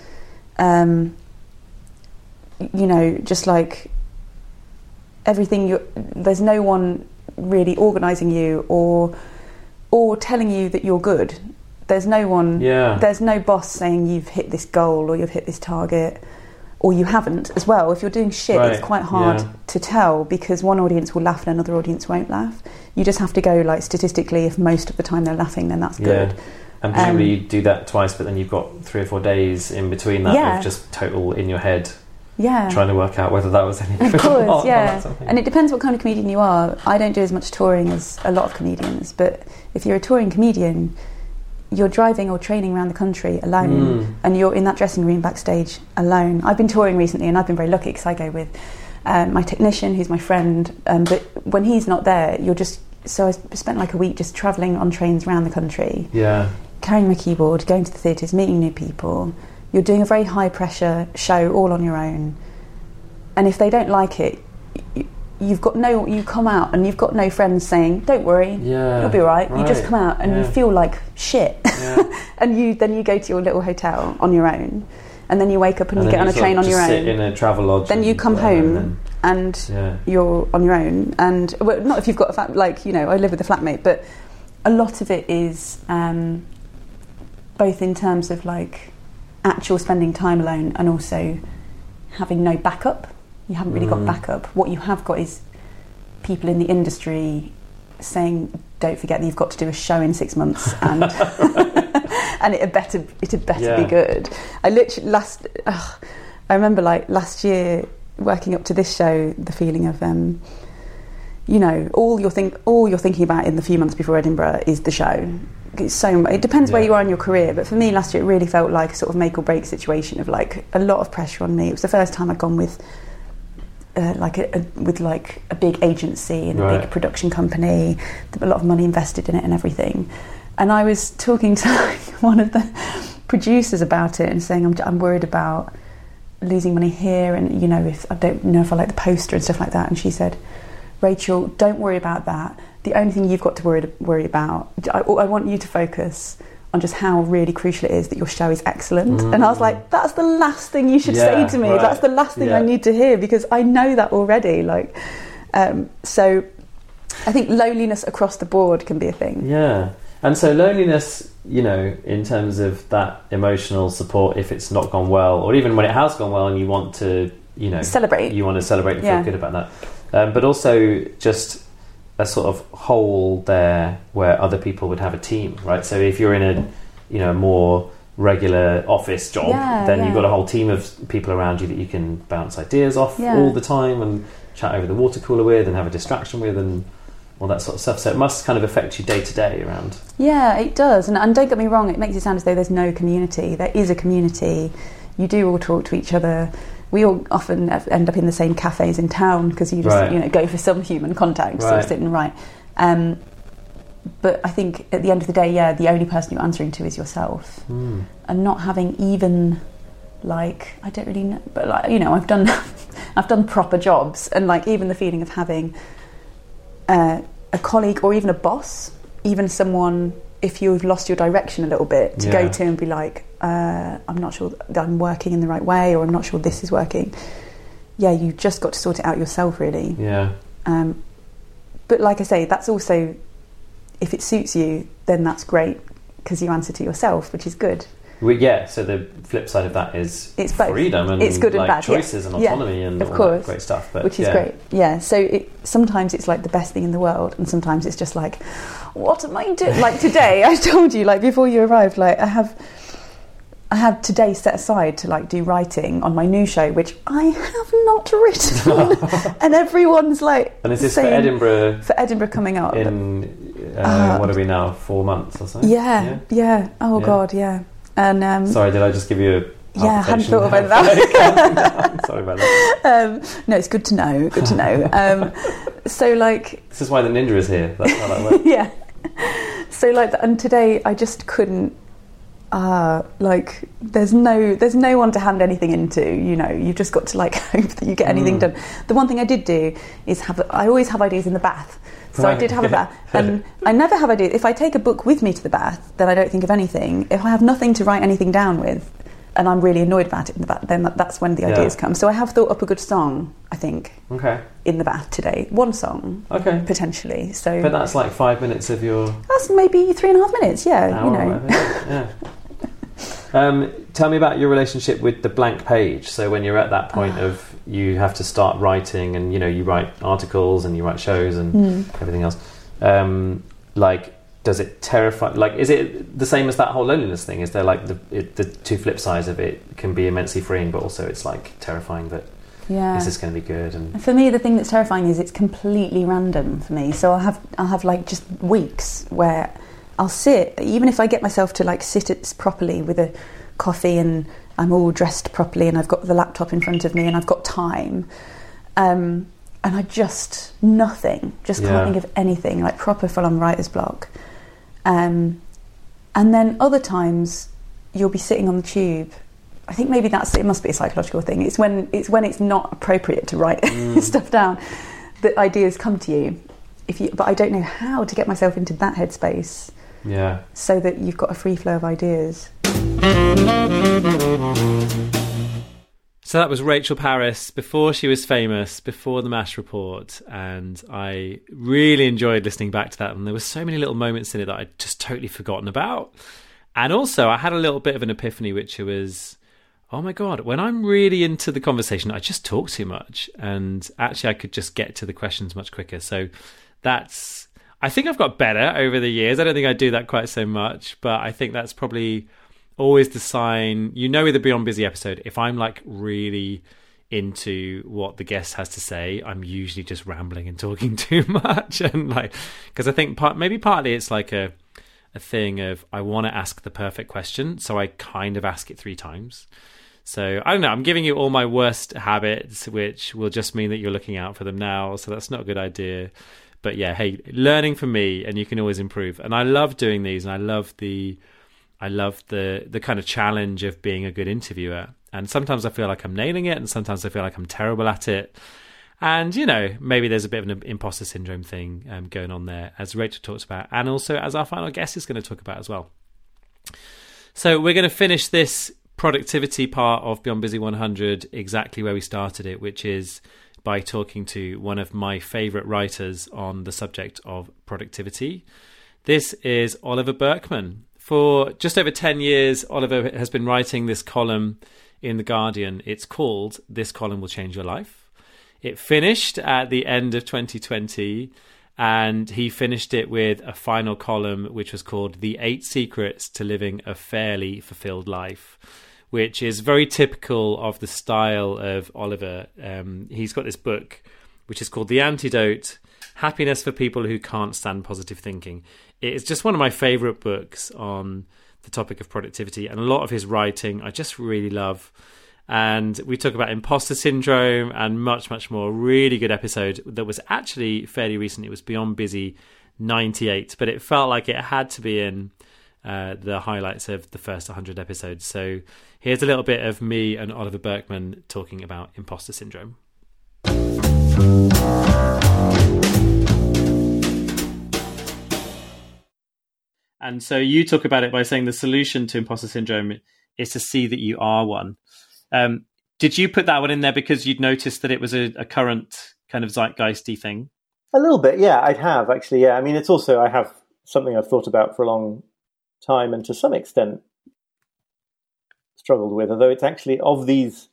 Just like everything. There's no one really organising you or telling you that you're good. There's no one. Yeah. There's no boss saying you've hit this goal or you've hit this target, or you haven't as well. If you're doing shit, it's quite hard to tell, because one audience will laugh and another audience won't laugh. You just have to go, like, statistically, if most of the time they're laughing, then that's good. And presumably you do that twice, but then you've got 3 or 4 days in between that of just total in your head. Yeah. Trying to work out whether that was anything. Of course, and it depends what kind of comedian you are. I don't do as much touring as a lot of comedians, but if you're a touring comedian, you're driving or training around the country alone, and you're in that dressing room backstage alone. I've been touring recently, and I've been very lucky because I go with my technician, who's my friend. But when he's not there, you're just... So I spent like a week just travelling on trains around the country, carrying my keyboard, going to the theatres, meeting new people. You're doing a very high-pressure show all on your own. And if they don't like it, you come out and you've got no friends saying, don't worry, you'll be all right. You just come out and you feel like shit. And then you go to your little hotel on your own, and then you wake up and you get on a train on your own. Sit in a travel lodge. Then you come home and you're on your own. And well, not if you've got I live with a flatmate, but a lot of it is both in terms of like actual spending time alone and also having no backup. You haven't really got backup. What you have got is people in the industry saying, don't forget that you've got to do a show in 6 months, and and it had better be good. I remember like last year working up to this show, the feeling of all you're thinking about in the few months before Edinburgh is the show. It depends where you are in your career, but for me last year it really felt like a sort of make or break situation of like a lot of pressure on me. It was the first time I'd gone with a big agency and a big production company, a lot of money invested in it and everything. And I was talking to one of the producers about it and saying I'm worried about losing money here, and if I don't know if I like the poster and stuff like that. And she said, Rachel, don't worry about that. The only thing you've got to worry about, I want you to focus on just how really crucial it is that your show is excellent. And I was like, that's the last thing you should say to me. Right. That's the last thing I need to hear, because I know that already. So I think loneliness across the board can be a thing. Yeah. And so loneliness, in terms of that emotional support, if it's not gone well, or even when it has gone well and you want to, celebrate. You want to celebrate and feel good about that. But also just a sort of hole there where other people would have a team, right? So if you're in a more regular office job, then you've got a whole team of people around you that you can bounce ideas off all the time and chat over the water cooler with and have a distraction with and all that sort of stuff. So it must kind of affect you day to day around. Yeah, it does. And don't get me wrong, it makes it sound as though there's no community. There is a community. You do all talk to each other. We all often end up in the same cafes in town because you just go for some human contact, sort of sit and write. But I think at the end of the day, the only person you're answering to is yourself, and not having even I don't really know, but I've done proper jobs, and even the feeling of having a colleague or even a boss even someone, if you've lost your direction a little bit, to go to and be like, I'm not sure that I'm working in the right way, or I'm not sure this is working. Yeah, you just got to sort it out yourself, really. Yeah. But like I say, that's also, if it suits you, then that's great, because you answer to yourself, which is good. So the flip side of that is it's both. Freedom and it's good and bad. choices and autonomy and of all course. that great stuff. But which is great. Yeah, so sometimes it's like the best thing in the world, and sometimes it's just like, what am I doing? Like today, I told you, like before you arrived, like I have today set aside to like do writing on my new show, which I have not written. And everyone's like, and is this saying, for Edinburgh coming up in what are we now, 4 months or so? Yeah. God, yeah. And sorry, did I just give you a I hadn't thought about that. Sorry about that. No, it's good to know. So like, this is why the ninja is here. That's how that works. Yeah. So like, and today I just couldn't. Like there's no one to hand anything into, you know. You've just got to like hope that you get anything done. The one thing I did do is I always have ideas in the bath. So I did have a bath, and I never have ideas. If I take a book with me to the bath, then I don't think of anything. If I have nothing to write anything down with, and I'm really annoyed about it in the bath, then that's when the ideas come. So I have thought up a good song, I think, in the bath today. One song, potentially. So, but that's like 5 minutes of your... That's maybe 3.5 minutes, yeah, you know. Tell me about your relationship with the blank page. So when you're at that point of you have to start writing, and you know, you write articles and you write shows and everything else, like, does it terrify, like, is it the same as that whole loneliness thing? Is there like the two flip sides of it can be immensely freeing, but also it's like terrifying that is this going to be good? And for me, the thing that's terrifying is it's completely random for me. So I'll have like just weeks where I'll sit, even if I get myself to like sit properly with a coffee and I'm all dressed properly and I've got the laptop in front of me and I've got time, and I just can't think of anything, like proper full-on writer's block. And then other times you'll be sitting on the tube. I think maybe it must be a psychological thing. It's when it's not appropriate to write stuff down that ideas come to you. But I don't know how to get myself into that headspace. Yeah. So that you've got a free flow of ideas. So that was Rachel Parris before she was famous, before the MASH report, and I really enjoyed listening back to that, and there were so many little moments in it that I'd just totally forgotten about. And also I had a little bit of an epiphany, which was, oh my God, when I'm really into the conversation, I just talk too much, and actually I could just get to the questions much quicker. So I think I've got better over the years. I don't think I do that quite so much, but I think that's probably always the sign, you know, with the Beyond Busy episode, if I'm like really into what the guest has to say, I'm usually just rambling and talking too much. And like, because I think partly it's like a thing of I want to ask the perfect question, so I kind of ask it 3 times. So I don't know, I'm giving you all my worst habits, which will just mean that you're looking out for them now, so that's not a good idea. But yeah, hey, learning from me, and you can always improve. And I love doing these, and I love the kind of challenge of being a good interviewer. And sometimes I feel like I'm nailing it, and sometimes I feel like I'm terrible at it. And, you know, maybe there's a bit of an imposter syndrome thing going on there, as Rachel talks about, and also as our final guest is going to talk about as well. So we're going to finish this productivity part of Beyond Busy 100 exactly where we started it, which is by talking to one of my favourite writers on the subject of productivity. This is Oliver Burkeman. For just over 10 years, Oliver has been writing this column in The Guardian. It's called This Column Will Change Your Life. It finished at the end of 2020, and he finished it with a final column which was called The 8 Secrets to Living a Fairly Fulfilled Life, which is very typical of the style of Oliver. He's got this book which is called The Antidote, Happiness for People Who Can't Stand Positive Thinking. It's just one of my favourite books on the topic of productivity, and a lot of his writing I just really love. And we talk about imposter syndrome and much, much more. Really good episode that was actually fairly recent. It was Beyond Busy 98, but it felt like it had to be in the highlights of the first 100 episodes. So here's a little bit of me and Oliver Burkeman talking about imposter syndrome. And so you talk about it by saying the solution to imposter syndrome is to see that you are one. Did you put that one in there because you'd noticed that it was a current kind of zeitgeisty thing? A little bit, yeah, I'd have actually, yeah. I mean, it's also, I have something I've thought about for a long time and to some extent struggled with, although it's actually of these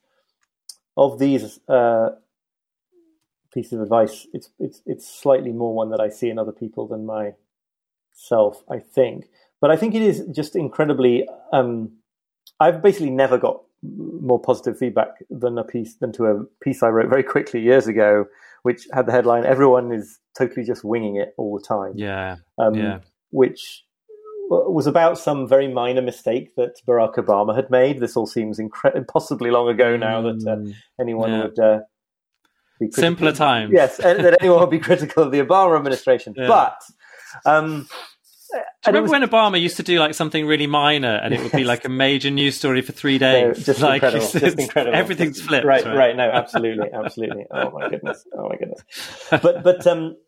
pieces of advice, it's slightly more one that I see in other people than myself, I think. But I think it is just incredibly, I've basically never got more positive feedback than to a piece I wrote very quickly years ago, which had the headline, "Everyone is totally just winging it all the time." Yeah. Which was about some very minor mistake that Barack Obama had made. This all seems impossibly long ago now that anyone would be critical. Simpler times. Yes, that anyone would be critical of the Obama administration. Yeah. But do you remember when Obama used to do like something really minor and it would be like a major news story for 3 days? No, just like, incredible. Just incredible. Everything's flipped. Right. No, absolutely. Oh my goodness. But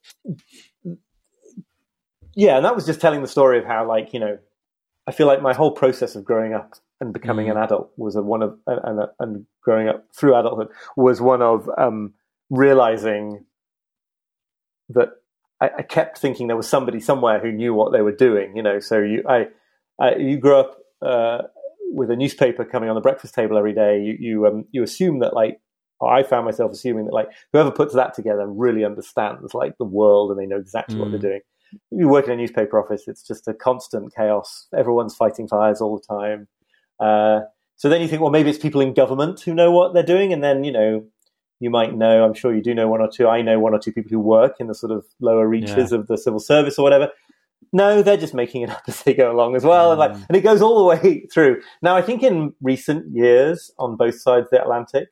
yeah, and that was just telling the story of how, like, you know, I feel like my whole process of growing up and becoming an adult was and growing up through adulthood was one of realizing that I kept thinking there was somebody somewhere who knew what they were doing, you know. So you grow up with a newspaper coming on the breakfast table every day. You assume that, like, or I found myself assuming that, like, whoever puts that together really understands, like, the world and they know exactly what they're doing. You work in a newspaper office; it's just a constant chaos. Everyone's fighting fires all the time. So then you think, well, maybe it's people in government who know what they're doing, and then, you know, you might know, I'm sure you do know one or two, I know one or two people who work in the sort of lower reaches of the civil service or whatever. No, they're just making it up as they go along as well. And it goes all the way through. Now, I think in recent years on both sides of the Atlantic,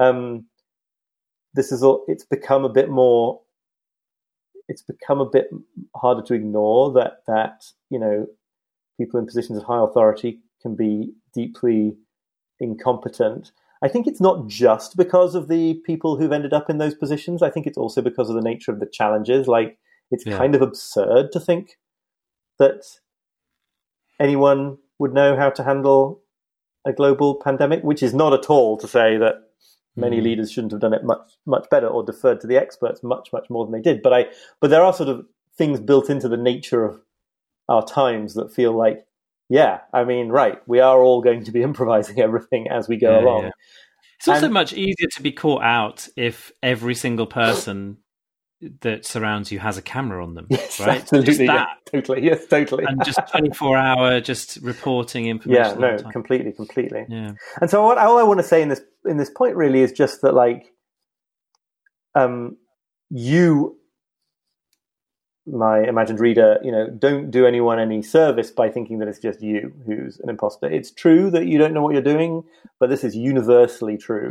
it's become a bit harder to ignore that, you know, people in positions of high authority can be deeply incompetent. I think it's not just because of the people who've ended up in those positions. I think it's also because of the nature of the challenges. Like, it's kind of absurd to think that anyone would know how to handle a global pandemic, which is not at all to say that many leaders shouldn't have done it much better or deferred to the experts much more than they did. But there are sort of things built into the nature of our times that feel like, yeah, I mean, right, we are all going to be improvising everything as we go along. Yeah. It's also much easier to be caught out if every single person that surrounds you has a camera on them, yes, right? Absolutely, yeah, totally. And just 24-hour just reporting information. Yeah, no, completely. Yeah. And so all I want to say in this point really is just that, like, you, my imagined reader, you know, don't do anyone any service by thinking that it's just you who's an imposter. It's true that you don't know what you're doing, but this is universally true.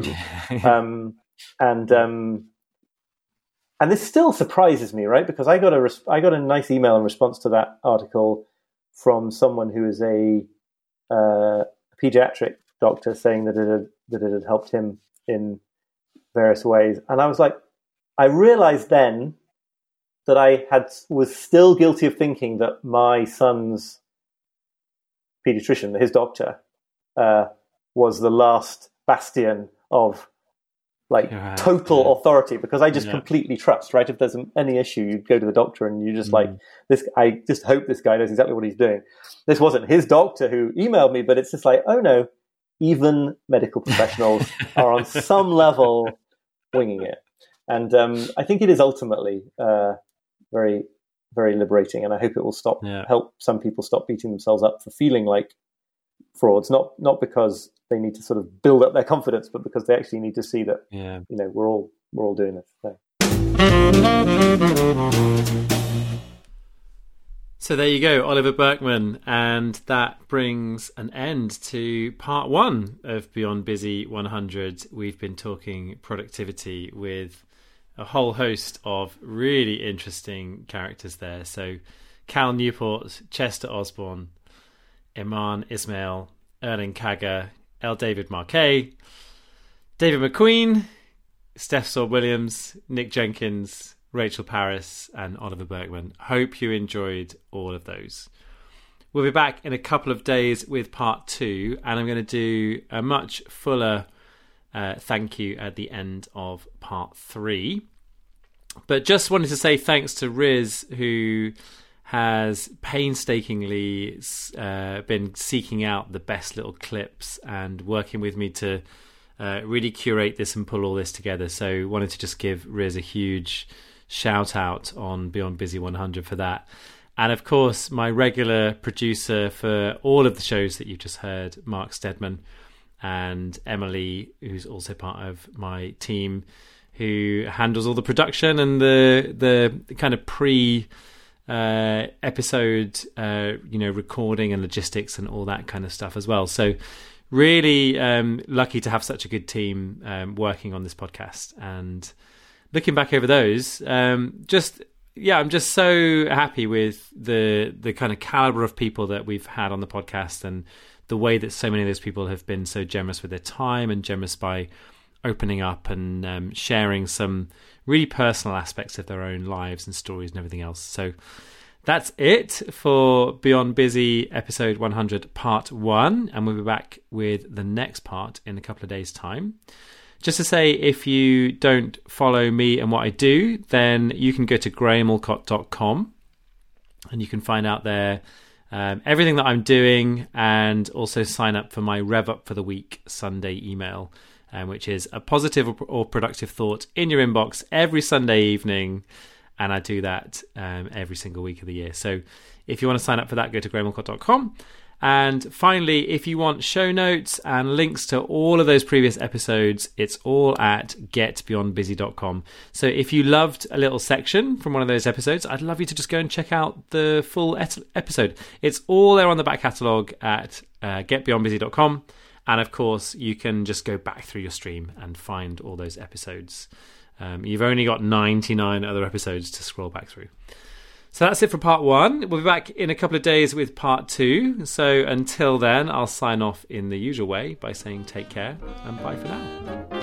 And this still surprises me, right? Because I got a nice email in response to that article from someone who is a pediatric doctor saying that it had helped him in various ways. And I was like, I realized then that I was still guilty of thinking that my son's pediatrician, his doctor, was the last bastion of, like, total authority, because I just completely trust, right? If there's any issue, you go to the doctor and you just like, I just hope this guy knows exactly what he's doing. This wasn't his doctor who emailed me, but it's just like, oh no, even medical professionals are on some level winging it. And I think it is ultimately very, very liberating, and I hope it will help some people stop beating themselves up for feeling like frauds, not because they need to sort of build up their confidence, but because they actually need to see that, you know, we're all doing this. So there you go, Oliver Burkeman, and that brings an end to part 1 of Beyond Busy 100. We've been talking productivity with a whole host of really interesting characters there. So Cal Newport, Chester Osborne, Iman Ismail, Erling Kagger, L. David Marquet, David McQueen, Steph Saw-Williams, Nick Jenkins, Rachel Paris, and Oliver Burkeman. Hope you enjoyed all of those. We'll be back in a couple of days with part 2, and I'm going to do a much fuller thank you at the end of part 3. But just wanted to say thanks to Riz, who has painstakingly been seeking out the best little clips and working with me to really curate this and pull all this together. So wanted to just give Riz a huge shout out on Beyond Busy 100 for that. And of course, my regular producer for all of the shows that you've just heard, Mark Stedman, and Emily, who's also part of my team, who handles all the production and the kind of episode recording and logistics and all that kind of stuff as well. So really lucky to have such a good team working on this podcast. And looking back over those, I'm just so happy with the kind of caliber of people that we've had on the podcast, and the way that so many of those people have been so generous with their time and generous by opening up and sharing some really personal aspects of their own lives and stories and everything else. So that's it for Beyond Busy episode 100 part 1, and we'll be back with the next part in a couple of days' time. Just to say, if you don't follow me and what I do, then you can go to grahamallcott.com and you can find out there everything that I'm doing, and also sign up for my Rev Up for the Week Sunday email, which is a positive or productive thought in your inbox every Sunday evening. And I do that every single week of the year. So if you want to sign up for that, go to grahamallcott.com. And finally, if you want show notes and links to all of those previous episodes, it's all at getbeyondbusy.com. So if you loved a little section from one of those episodes, I'd love you to just go and check out the full episode. It's all there on the back catalogue at getbeyondbusy.com. And of course, you can just go back through your stream and find all those episodes. You've only got 99 other episodes to scroll back through. So that's it for part 1. We'll be back in a couple of days with part 2. So until then, I'll sign off in the usual way by saying take care and bye for now.